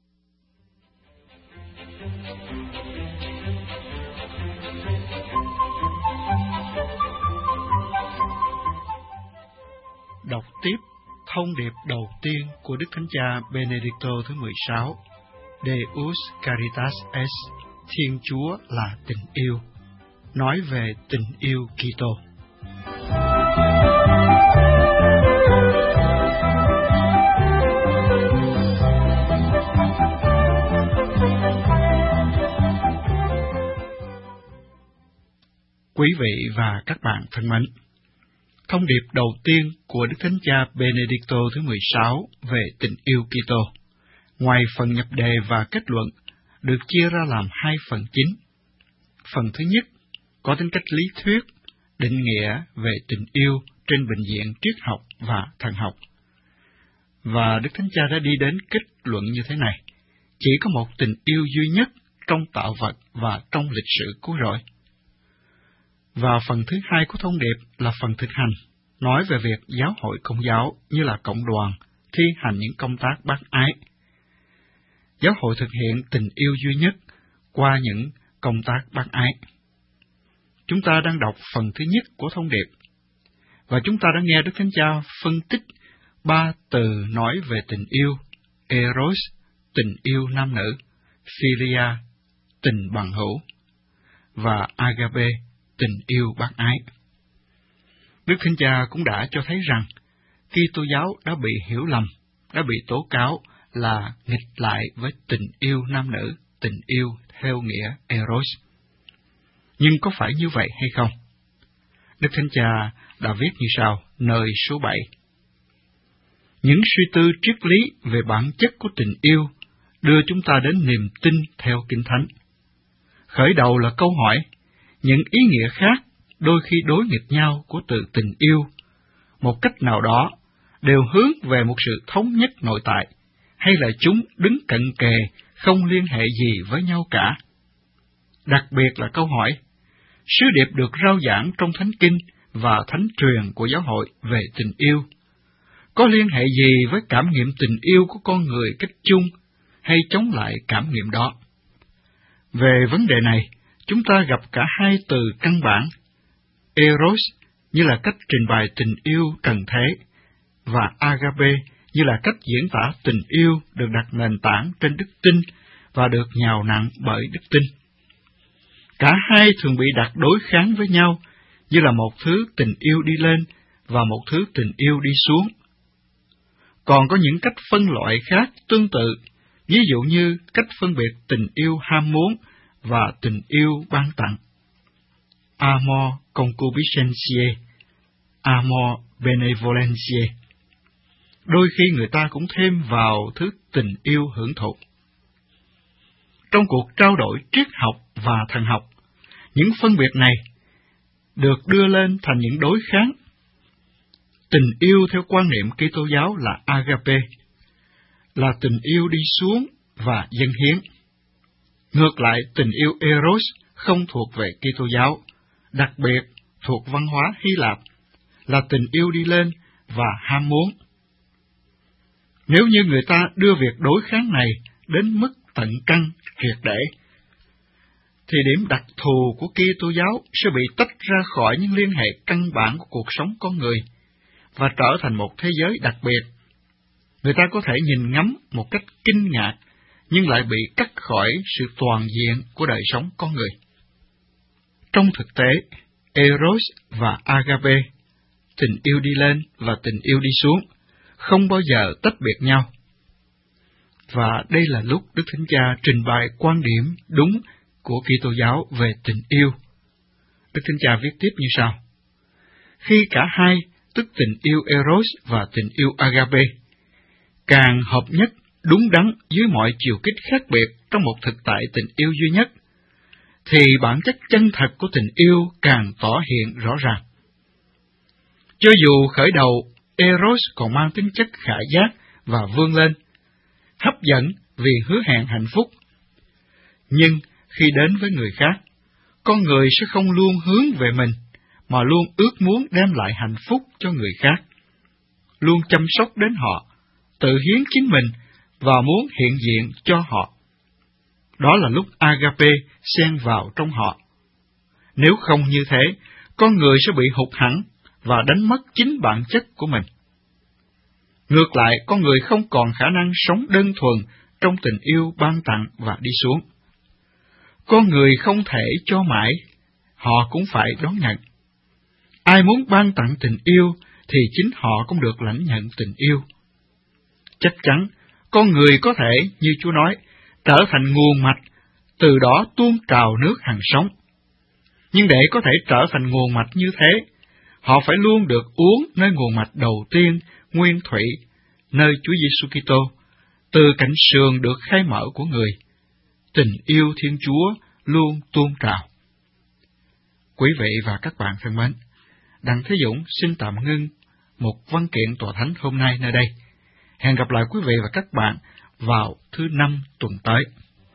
Đọc tiếp thông điệp đầu tiên của Đức Thánh Cha Benedicto thứ mười sáu, Deus Caritas Est, Thiên Chúa là tình yêu, nói về tình yêu Kitô. Quý vị và các bạn thân mến, thông điệp đầu tiên của Đức Thánh Cha Benedicto thứ mười sáu về tình yêu Kitô, ngoài phần nhập đề và kết luận, được chia ra làm hai phần chính. Phần thứ nhất có tính cách lý thuyết, định nghĩa về tình yêu trên bình diện triết học và thần học. Và Đức Thánh Cha đã đi đến kết luận như thế này: chỉ có một tình yêu duy nhất trong tạo vật và trong lịch sử cứu rỗi. Và phần thứ hai của thông điệp là phần thực hành, nói về việc giáo hội Công giáo như là cộng đoàn thi hành những công tác bác ái. Giáo hội thực hiện tình yêu duy nhất qua những công tác bác ái. Chúng ta đang đọc phần thứ nhất của thông điệp, và chúng ta đã nghe Đức Thánh Cha phân tích ba từ nói về tình yêu: Eros, tình yêu nam nữ; Philia, tình bằng hữu; và Agape, tình yêu bác ái. Đức Thánh Cha cũng đã cho thấy rằng Kitô giáo đã bị hiểu lầm, đã bị tố cáo là nghịch lại với tình yêu nam nữ, tình yêu theo nghĩa Eros. Nhưng có phải như vậy hay không? Đức Thánh Cha đã viết như sau, nơi số bảy. Những suy tư triết lý về bản chất của tình yêu đưa chúng ta đến niềm tin theo Kinh Thánh. Khởi đầu là câu hỏi, những ý nghĩa khác, đôi khi đối nghịch nhau của từ tình yêu, một cách nào đó, đều hướng về một sự thống nhất nội tại, hay là chúng đứng cận kề, không liên hệ gì với nhau cả? Đặc biệt là câu hỏi, sứ điệp được rao giảng trong Thánh Kinh và Thánh truyền của giáo hội về tình yêu, có liên hệ gì với cảm nghiệm tình yêu của con người cách chung, hay chống lại cảm nghiệm đó? Về vấn đề này, chúng ta gặp cả hai từ căn bản, Eros như là cách trình bày tình yêu trần thế, và Agape như là cách diễn tả tình yêu được đặt nền tảng trên đức tin và được nhào nặn bởi đức tin. Cả hai thường bị đặt đối kháng với nhau như là một thứ tình yêu đi lên và một thứ tình yêu đi xuống. Còn có những cách phân loại khác tương tự, ví dụ như cách phân biệt tình yêu ham muốn và tình yêu ban tặng. Amor concupiscentiae, amor benevolentiae. Đôi khi người ta cũng thêm vào thứ tình yêu hưởng thụ. Trong cuộc trao đổi triết học và thần học, những phân biệt này được đưa lên thành những đối kháng. Tình yêu theo quan niệm Kitô giáo là Agape, là tình yêu đi xuống và dâng hiến. Ngược lại, tình yêu Eros không thuộc về Kitô giáo, đặc biệt thuộc văn hóa Hy Lạp, là tình yêu đi lên và ham muốn. Nếu như người ta đưa việc đối kháng này đến mức tận căn triệt để, thì điểm đặc thù của Kitô giáo sẽ bị tách ra khỏi những liên hệ căn bản của cuộc sống con người và trở thành một thế giới đặc biệt. Người ta có thể nhìn ngắm một cách kinh ngạc, nhưng lại bị cắt khỏi sự toàn diện của đời sống con người. Trong thực tế, Eros và Agape, tình yêu đi lên và tình yêu đi xuống, không bao giờ tách biệt nhau. Và đây là lúc Đức Thánh Cha trình bày quan điểm đúng của Kitô giáo về tình yêu. Đức Thánh Cha viết tiếp như sau: khi cả hai, tức tình yêu Eros và tình yêu Agape, càng hợp nhất, đúng đắn dưới mọi chiều kích khác biệt trong một thực tại tình yêu duy nhất, thì bản chất chân thật của tình yêu càng tỏ hiện rõ ràng. Cho dù khởi đầu Eros còn mang tính chất khả giác và vươn lên, hấp dẫn vì hứa hẹn hạnh phúc, nhưng khi đến với người khác, con người sẽ không luôn hướng về mình, mà luôn ước muốn đem lại hạnh phúc cho người khác, luôn chăm sóc đến họ, tự hiến chính mình và muốn hiện diện cho họ. Đó là lúc agape xen vào trong họ. Nếu không như thế, con người sẽ bị hụt hẫng và đánh mất chính bản chất của mình. Ngược lại, con người không còn khả năng sống đơn thuần trong tình yêu ban tặng và đi xuống. Con người không thể cho mãi, họ cũng phải đón nhận. Ai muốn ban tặng tình yêu thì chính họ cũng được lãnh nhận tình yêu. Chắc chắn, con người có thể, như Chúa nói, trở thành nguồn mạch, từ đó tuôn trào nước hằng sống. Nhưng để có thể trở thành nguồn mạch như thế, họ phải luôn được uống nơi nguồn mạch đầu tiên, nguyên thủy, nơi Chúa Giêsu Kitô, từ cạnh sườn được khai mở của người. Tình yêu Thiên Chúa luôn tuôn trào. Quý vị và các bạn thân mến, Đặng Thế Dũng xin tạm ngưng một văn kiện tòa thánh hôm nay nơi đây. Hẹn gặp lại quý vị và các bạn vào thứ năm tuần tới.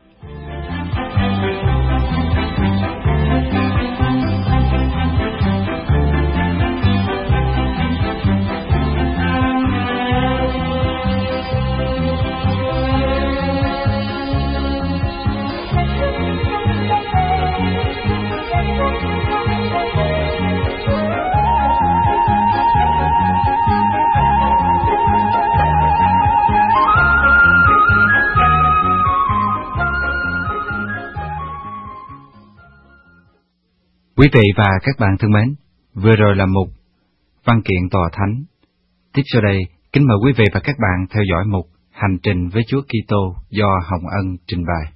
Quý vị và các bạn thân mến, vừa rồi là mục văn kiện tòa thánh. Tiếp sau đây, kính mời quý vị và các bạn theo dõi mục Hành trình với Chúa Kitô do Hồng Ân trình bày.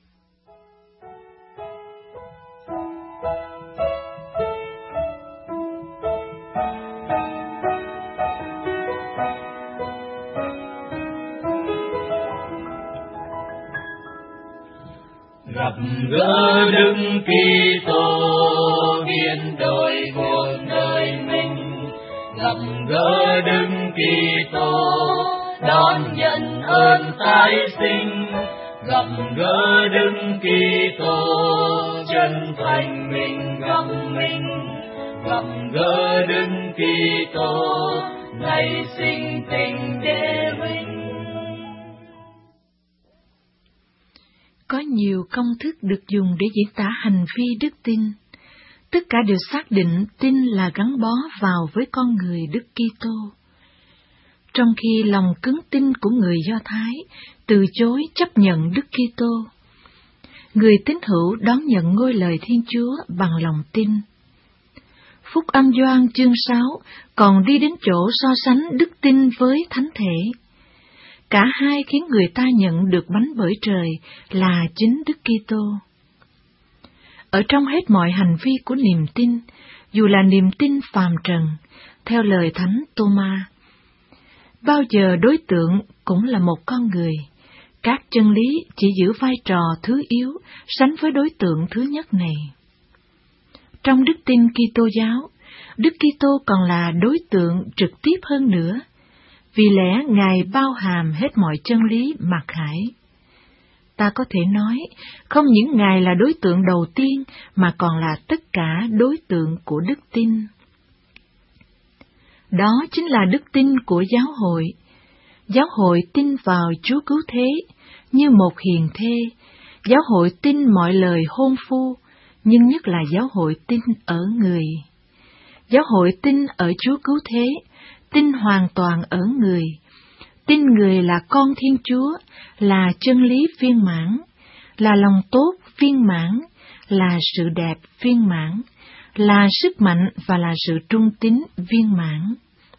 Gặp gỡ Đức Kitô biến đổi cuộc đời mình, gặp gỡ Đức Kitô đón nhận ơn tái sinh, gặp gỡ Đức Kitô chân thành mình gặp mình, gặp gỡ Đức Kitô nảy sinh tình đệ mình. Có nhiều công thức được dùng để diễn tả hành vi đức tin. Tất cả đều xác định tin là gắn bó vào với con người Đức Kitô. Trong khi lòng cứng tin của người Do Thái từ chối chấp nhận Đức Kitô, người tín hữu đón nhận ngôi lời Thiên Chúa bằng lòng tin. Phúc âm Gioan chương sáu còn đi đến chỗ so sánh đức tin với thánh thể. Cả hai khiến người ta nhận được bánh bởi trời là chính Đức Kitô. Ở trong hết mọi hành vi của niềm tin, dù là niềm tin phàm trần, theo lời Thánh Tô-ma, bao giờ đối tượng cũng là một con người. Các chân lý chỉ giữ vai trò thứ yếu sánh với đối tượng thứ nhất này. Trong đức tin Kitô giáo, Đức Kitô còn là đối tượng trực tiếp hơn nữa, vì lẽ Ngài bao hàm hết mọi chân lý mặc khải. Ta có thể nói, không những Ngài là đối tượng đầu tiên, mà còn là tất cả đối tượng của đức tin. Đó chính là đức tin của giáo hội. Giáo hội tin vào Chúa Cứu Thế như một hiền thê. Giáo hội tin mọi lời hôn phu, nhưng nhất là giáo hội tin ở người. Giáo hội tin ở Chúa Cứu Thế, tin hoàn toàn ở người. Tin người là con Thiên Chúa, là chân lý viên mãn, là lòng tốt viên mãn, là sự đẹp viên mãn, là sức mạnh và là sự trung tín viên mãn.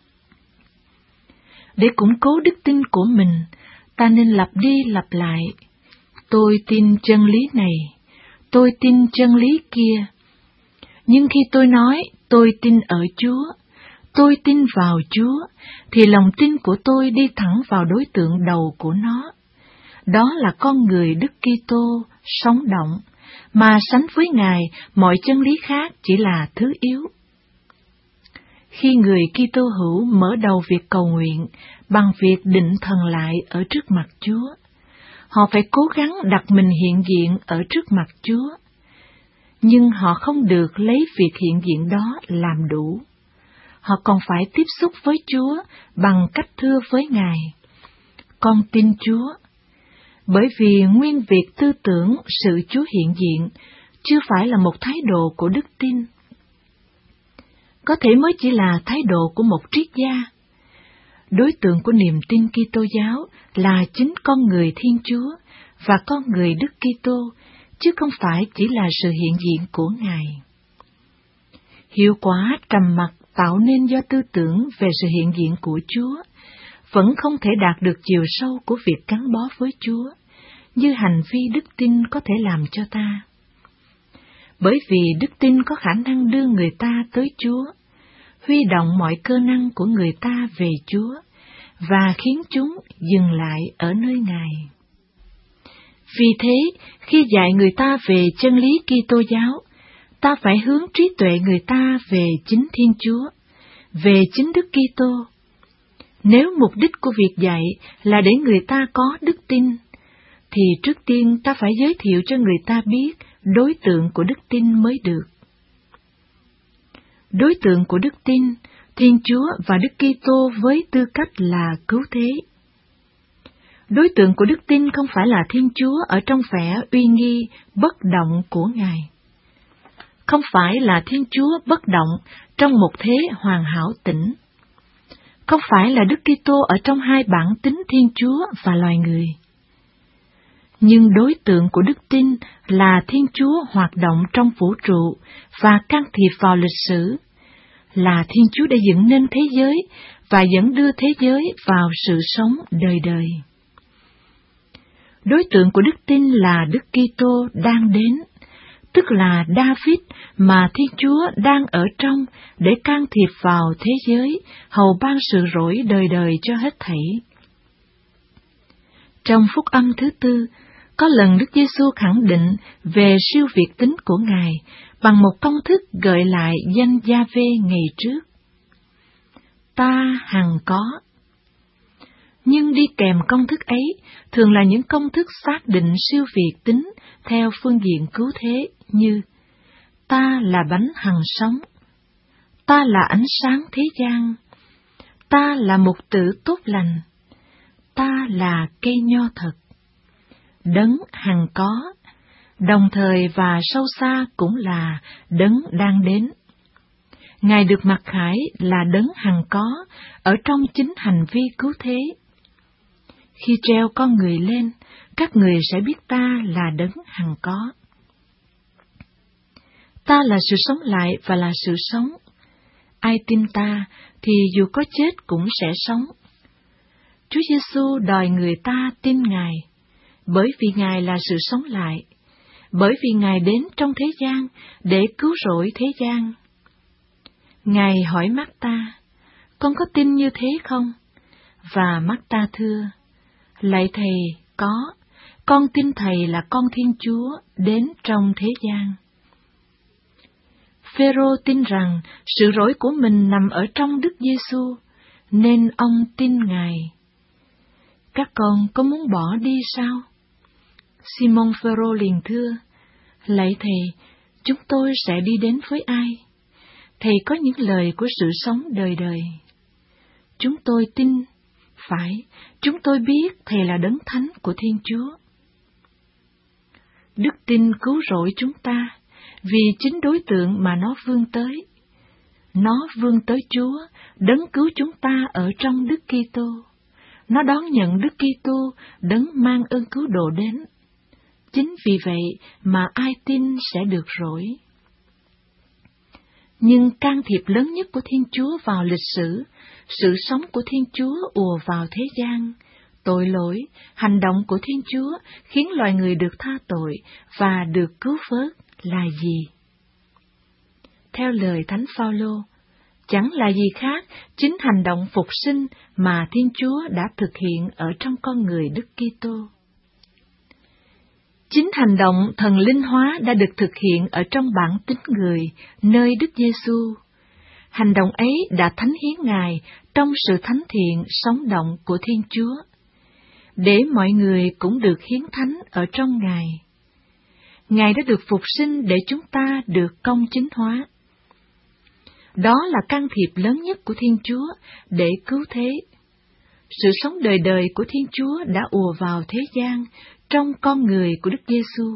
Để củng cố đức tin của mình, ta nên lặp đi lặp lại: tôi tin chân lý này, tôi tin chân lý kia. Nhưng khi tôi nói tôi tin ở Chúa, tôi tin vào Chúa, thì lòng tin của tôi đi thẳng vào đối tượng đầu của nó. Đó là con người Đức Kitô sống động, mà sánh với Ngài mọi chân lý khác chỉ là thứ yếu. Khi người Kitô hữu mở đầu việc cầu nguyện bằng việc định thần lại ở trước mặt Chúa, Họ phải cố gắng đặt mình hiện diện ở trước mặt Chúa, nhưng họ không được lấy việc hiện diện đó làm đủ. Họ còn phải tiếp xúc với Chúa bằng cách thưa với Ngài: "Con tin Chúa", bởi vì nguyên việc tư tưởng sự Chúa hiện diện chưa phải là một thái độ của đức tin. Có thể mới chỉ là thái độ của một triết gia. Đối tượng của niềm tin Kitô giáo là chính con người Thiên Chúa và con người Đức Kitô, chứ không phải chỉ là sự hiện diện của Ngài. Hiệu quả trầm mặc tạo nên do tư tưởng về sự hiện diện của Chúa vẫn không thể đạt được chiều sâu của việc gắn bó với Chúa, như hành vi đức tin có thể làm cho ta. Bởi vì đức tin có khả năng đưa người ta tới Chúa, huy động mọi cơ năng của người ta về Chúa, và khiến chúng dừng lại ở nơi Ngài. Vì thế, khi dạy người ta về chân lý Kitô giáo, ta phải hướng trí tuệ người ta về chính Thiên Chúa, về chính Đức Kitô. Nếu mục đích của việc dạy là để người ta có đức tin, thì trước tiên ta phải giới thiệu cho người ta biết đối tượng của đức tin mới được. Đối tượng của đức tin, Thiên Chúa và Đức Kitô với tư cách là cứu thế. Đối tượng của đức tin không phải là Thiên Chúa ở trong vẻ uy nghi, bất động của Ngài. Không phải là Thiên Chúa bất động trong một thế hoàn hảo tĩnh. Không phải là Đức Kitô ở trong hai bản tính Thiên Chúa và loài người. Nhưng đối tượng của đức tin là Thiên Chúa hoạt động trong vũ trụ và can thiệp vào lịch sử, là Thiên Chúa đã dựng nên thế giới và dẫn đưa thế giới vào sự sống đời đời. Đối tượng của đức tin là Đức Kitô đang đến, tức là David mà Thiên Chúa đang ở trong để can thiệp vào thế giới, hầu ban sự rỗi đời đời cho hết thảy. Trong phúc âm thứ tư, có lần Đức Giêsu khẳng định về siêu việt tính của Ngài bằng một công thức gợi lại danh Gia-vê ngày trước. Ta hằng có. Nhưng đi kèm công thức ấy thường là những công thức xác định siêu việt tính theo phương diện cứu thế như: ta là bánh hằng sống, ta là ánh sáng thế gian, ta là mục tử tốt lành, ta là cây nho thật. Đấng hằng có, đồng thời và sâu xa cũng là đấng đang đến. Ngài được mặc khải là đấng hằng có ở trong chính hành vi cứu thế. Khi treo con người lên, các người sẽ biết ta là đấng hằng có. Ta là sự sống lại và là sự sống. Ai tin ta thì dù có chết cũng sẽ sống. Chúa Giêsu đòi người ta tin Ngài, bởi vì Ngài là sự sống lại, bởi vì Ngài đến trong thế gian để cứu rỗi thế gian. Ngài hỏi Mác-ta: con có tin như thế không? Và Mác-ta thưa: lạy Thầy, có, con tin Thầy là con Thiên Chúa đến trong thế gian. Phêrô tin rằng sự rỗi của mình nằm ở trong Đức Giêsu, nên ông tin Ngài. Các con có muốn bỏ đi sao? Simon Phêrô liền thưa: lạy Thầy, chúng tôi sẽ đi đến với ai? Thầy có những lời của sự sống đời đời. Chúng tôi tin, phải, chúng tôi biết Thầy là đấng thánh của Thiên Chúa. Đức tin cứu rỗi chúng ta, vì chính đối tượng mà nó vươn tới. Nó vươn tới Chúa, đấng cứu chúng ta ở trong Đức Kitô. Nó đón nhận Đức Kitô, đấng mang ơn cứu độ đến. Chính vì vậy mà ai tin sẽ được rỗi. Nhưng can thiệp lớn nhất của Thiên Chúa vào lịch sử, sự sống của Thiên Chúa ùa vào thế gian, tội lỗi, hành động của Thiên Chúa khiến loài người được tha tội và được cứu vớt là gì? Theo lời Thánh Phaolô, chẳng là gì khác chính hành động phục sinh mà Thiên Chúa đã thực hiện ở trong con người Đức Kitô. Chính hành động thần linh hóa đã được thực hiện ở trong bản tính người, nơi Đức Giêsu. Hành động ấy đã thánh hiến Ngài trong sự thánh thiện sống động của Thiên Chúa. để mọi người cũng được hiến thánh ở trong Ngài. Ngài đã được phục sinh để chúng ta được công chính hóa. Đó là can thiệp lớn nhất của Thiên Chúa để cứu thế. Sự sống đời đời của Thiên Chúa đã ùa vào thế gian trong con người của Đức Giêsu.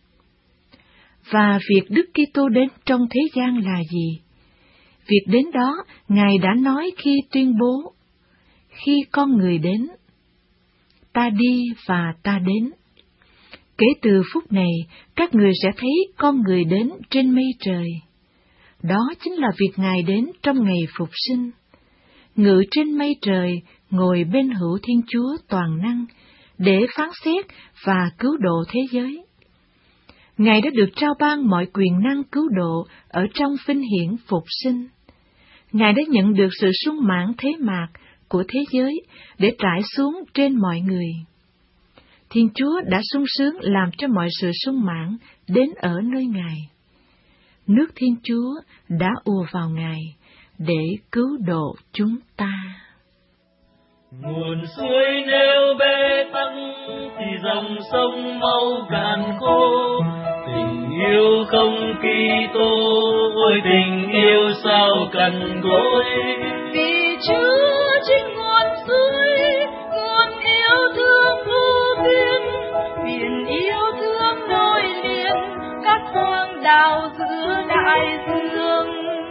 Và việc Đức Kitô đến trong thế gian là gì? Việc đến đó Ngài đã nói khi tuyên bố: khi con người đến, ta đi và ta đến. Kể từ phút này, các người sẽ thấy con người đến trên mây trời. Đó chính là việc Ngài đến trong ngày phục sinh. Ngự trên mây trời, ngồi bên hữu Thiên Chúa toàn năng, để phán xét và cứu độ thế giới. Ngài đã được trao ban mọi quyền năng cứu độ ở trong vinh hiển phục sinh. Ngài đã nhận được sự sung mãn thế mạc của thế giới để trải xuống trên mọi người. Thiên Chúa đã sung sướng làm cho mọi sự sung mãn đến ở nơi Ngài. Nước Thiên Chúa đã ùa vào Ngài để cứu độ chúng ta. Nguồn suối nếu bê tắc thì dòng sông mau cạn khô. Tình yêu không Kitô, ôi tình yêu sao cằn cỗi. Vì Chúa chính nguồn suối, nguồn yêu thương vô biên, biển yêu thương nối liền các quang đảo giữa đại dương.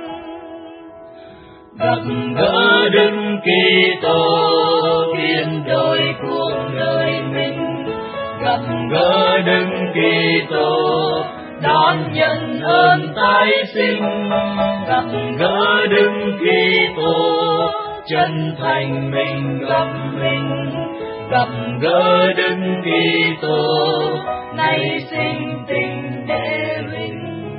Gặp gỡ Đức Kitô biến đổi cuộc đời mình, gặp gỡ Đức Kitô đón nhận ơn tái sinh, gặp gỡ Đức Kitô chân thành mình gặp mình, gặp gỡ Đức Kitô nay sinh tình để mình.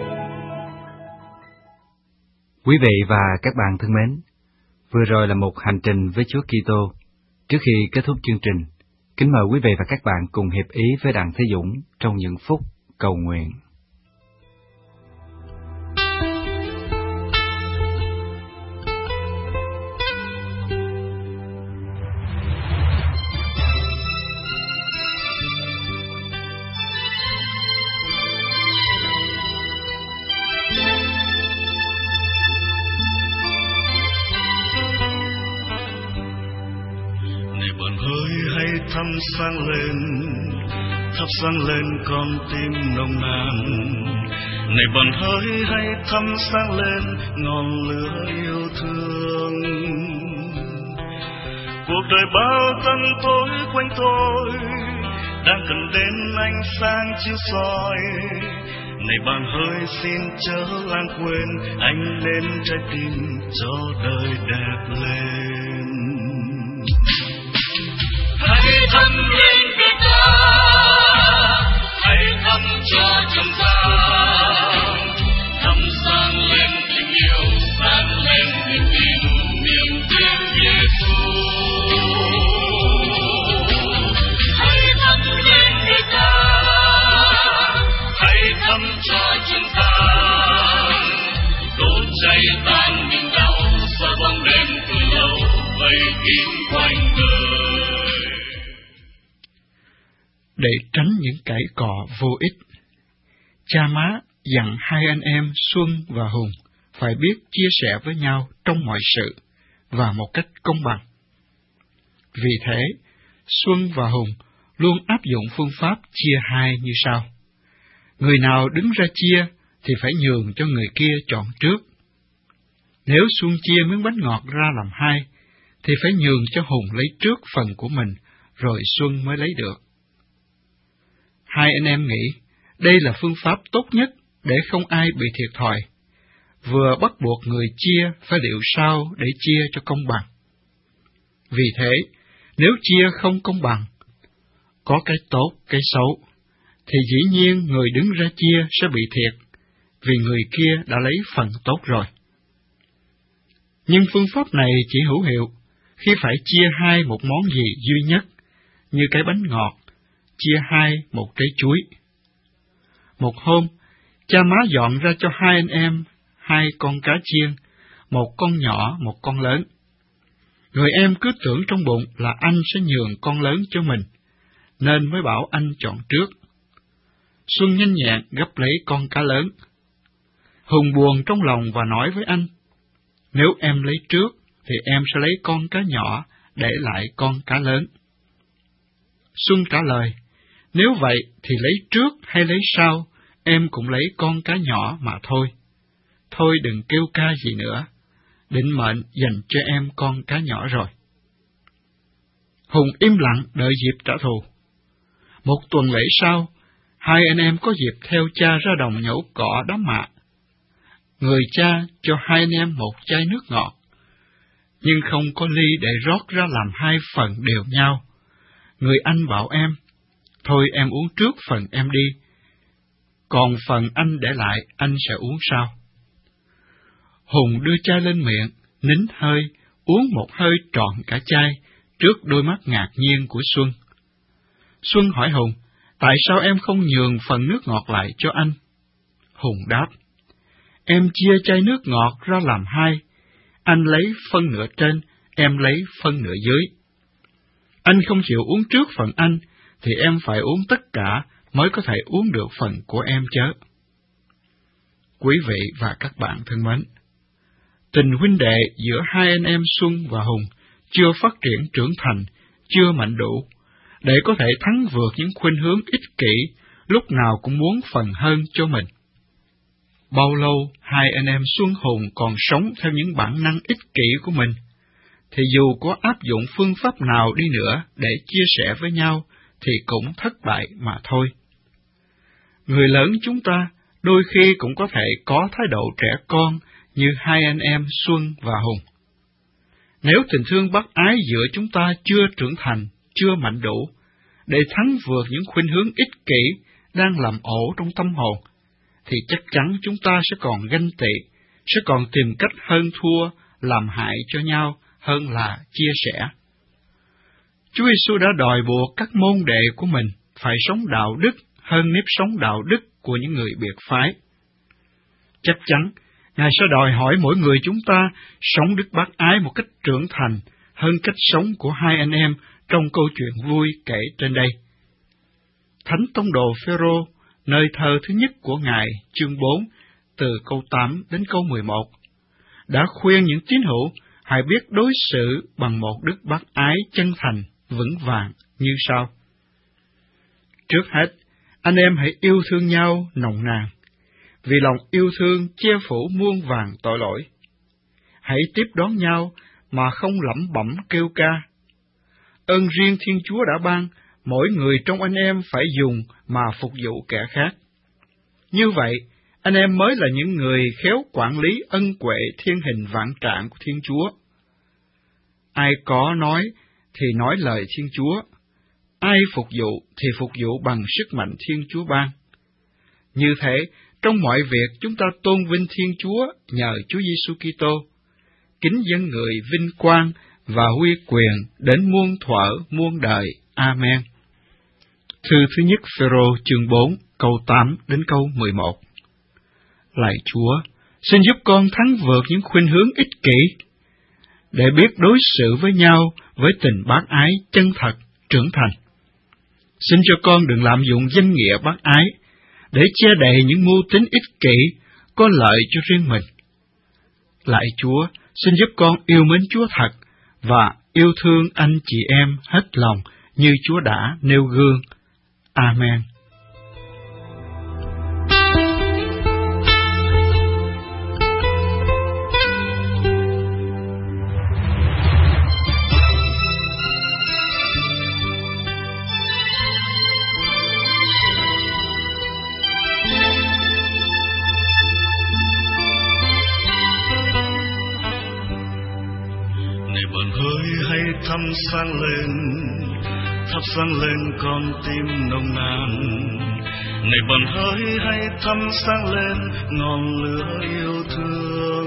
Quý vị và các bạn thân mến, vừa rồi là một hành trình với Chúa Kitô. Trước khi kết thúc chương trình, kính mời quý vị và các bạn cùng hiệp ý với Đặng Thế Dũng trong những phút cầu nguyện. Thắp sáng lên, thắp sáng lên con tim nồng nàn. Này bàn hỡi hãy thắp sáng lên ngọn lửa yêu thương. Cuộc đời bao tăm tối quanh tôi đang cần đến ánh sáng chiếu soi. Này bàn hỡi xin chớ lãng quên, ánh lên trái tim cho đời đẹp lên. Hãy thắp lên Việt Nam, hãy thắp cho chúng ta, thắp sáng lên tình yêu, sáng lên niềm tin, niềm tin Giêsu. Hãy thắp lên Việt Nam, hãy thắp cho chúng ta, đốt cháy tan niềm đau, xóa bóng đêm từ lâu vây kín quanh đời. Để tránh những cãi cọ vô ích, cha má dặn hai anh em Xuân và Hùng phải biết chia sẻ với nhau trong mọi sự và một cách công bằng. Vì thế, Xuân và Hùng luôn áp dụng phương pháp chia hai như sau. Người nào đứng ra chia thì phải nhường cho người kia chọn trước. Nếu Xuân chia miếng bánh ngọt ra làm hai, thì phải nhường cho Hùng lấy trước phần của mình, rồi Xuân mới lấy được. Hai anh em nghĩ đây là phương pháp tốt nhất để không ai bị thiệt thòi, vừa bắt buộc người chia phải liệu sao để chia cho công bằng. Vì thế, nếu chia không công bằng, có cái tốt, cái xấu, thì dĩ nhiên người đứng ra chia sẽ bị thiệt, vì người kia đã lấy phần tốt rồi. Nhưng phương pháp này chỉ hữu hiệu khi phải chia hai một món gì duy nhất, như cái bánh ngọt, chia hai một trái chuối. Một hôm, cha má dọn ra cho hai anh em hai con cá chiên, một con nhỏ, một con lớn. Người em cứ tưởng trong bụng là anh sẽ nhường con lớn cho mình, nên mới bảo anh chọn trước. Xuân nhanh nhẹn gấp lấy con cá lớn. Hùng buồn trong lòng và nói với anh, nếu em lấy trước, thì em sẽ lấy con cá nhỏ, để lại con cá lớn. Xuân trả lời, nếu vậy thì lấy trước hay lấy sau, em cũng lấy con cá nhỏ mà thôi. Thôi đừng kêu ca gì nữa, định mệnh dành cho em con cá nhỏ rồi. Hùng im lặng đợi dịp trả thù. Một tuần lễ sau, hai anh em có dịp theo cha ra đồng nhổ cỏ đám mạ. Người cha cho hai anh em một chai nước ngọt, nhưng không có ly để rót ra làm hai phần đều nhau. Người anh bảo em, thôi em uống trước phần em đi, còn phần anh để lại anh sẽ uống sau. Hùng đưa chai lên miệng, nín hơi, uống một hơi trọn cả chai, trước đôi mắt ngạc nhiên của Xuân. Xuân hỏi Hùng, tại sao em không nhường phần nước ngọt lại cho anh? Hùng đáp, em chia chai nước ngọt ra làm hai, anh lấy phân nửa trên, em lấy phân nửa dưới. Anh không chịu uống trước phần anh, thì em phải uống tất cả mới có thể uống được phần của em chớ. Quý vị và các bạn thân mến, tình huynh đệ giữa hai anh em Xuân và Hùng chưa phát triển trưởng thành, chưa mạnh đủ, để có thể thắng vượt những khuynh hướng ích kỷ, lúc nào cũng muốn phần hơn cho mình. Bao lâu hai anh em Xuân Hùng còn sống theo những bản năng ích kỷ của mình, thì dù có áp dụng phương pháp nào đi nữa để chia sẻ với nhau, thì cũng thất bại mà thôi. Người lớn chúng ta đôi khi cũng có thể có thái độ trẻ con như hai anh em Xuân và Hùng. Nếu tình thương bác ái giữa chúng ta chưa trưởng thành, chưa mạnh đủ, để thắng vượt những khuynh hướng ích kỷ đang làm ổ trong tâm hồn, thì chắc chắn chúng ta sẽ còn ganh tị, sẽ còn tìm cách hơn thua, làm hại cho nhau hơn là chia sẻ. Chúa Giêsu đã đòi buộc các môn đệ của mình phải sống đạo đức hơn nếp sống đạo đức của những người biệt phái. Chắc chắn, Ngài sẽ đòi hỏi mỗi người chúng ta sống đức bác ái một cách trưởng thành hơn cách sống của hai anh em trong câu chuyện vui kể trên đây. Thánh tông đồ Phêrô, nơi thơ thứ nhất của Ngài, chương bốn, từ câu tám đến câu mười một, đã khuyên những tín hữu hãy biết đối xử bằng một đức bác ái chân thành, vững vàng như sau. Trước hết, anh em hãy yêu thương nhau nồng nàn, vì lòng yêu thương che phủ muôn vàn tội lỗi. Hãy tiếp đón nhau mà không lẩm bẩm kêu ca. Ơn riêng Thiên Chúa đã ban, mỗi người trong anh em phải dùng mà phục vụ kẻ khác. Như vậy, anh em mới là những người khéo quản lý ân huệ thiên hình vạn trạng của Thiên Chúa. Ai có nói thì nói lời Thiên Chúa, ai phục vụ thì phục vụ bằng sức mạnh Thiên Chúa ban. Như thế, trong mọi việc chúng ta tôn vinh Thiên Chúa nhờ Chúa Giêsu Kitô, kính dân người vinh quang và huy quyền đến muôn thuở muôn đời. Amen. Thư thứ nhất Phêrô chương bốn, câu tám đến câu mười một. Lạy Chúa, xin giúp con thắng vượt những khuynh hướng ích kỷ, để biết đối xử với nhau với tình bác ái chân thật, trưởng thành. Xin cho con đừng lạm dụng danh nghĩa bác ái, để che đậy những mưu tính ích kỷ, có lợi cho riêng mình. Lạy Chúa, xin giúp con yêu mến Chúa thật, và yêu thương anh chị em hết lòng, như Chúa đã nêu gương. Amen. Thắp sáng lên, thắp sáng lên con tim nồng nàn. Này bàn hỡi hãy thắp sáng lên ngọn lửa yêu thương.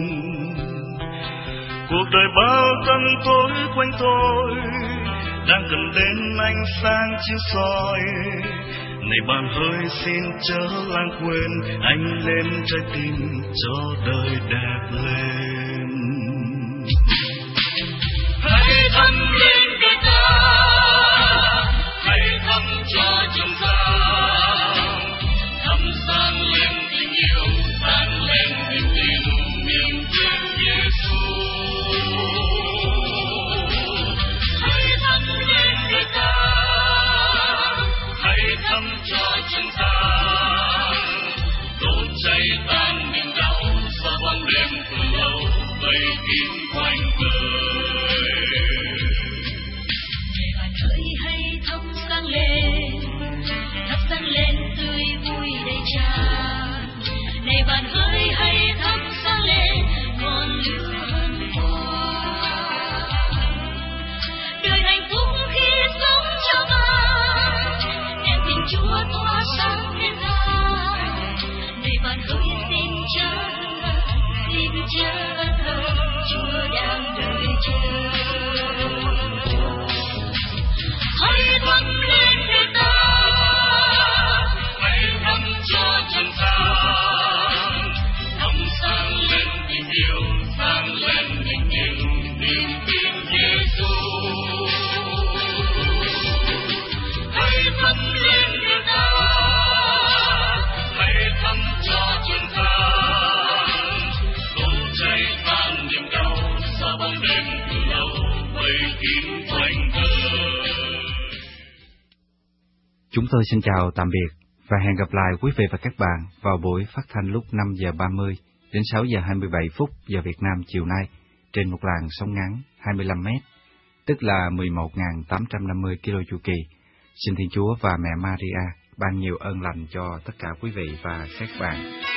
Cuộc đời bao tăm tối quanh tôi đang cần đến ánh sáng chiếu soi. Này bàn hỡi xin chớ lãng quên, anh lên trái tim cho đời đẹp lên. Hãy thắp lên cây ta, hãy quanh đời. Chúng tôi xin chào tạm biệt và hẹn gặp lại quý vị và các bạn vào buổi phát thanh lúc năm giờ ba mươi đến sáu giờ hai mươi bảy phút giờ Việt Nam chiều nay trên một làn sóng ngắn hai mươi lăm mét, tức là mười một nghìn tám trăm năm mươi ki lô chu kỳ. Xin Thiên Chúa và Mẹ Maria ban nhiều ơn lành cho tất cả quý vị và các bạn.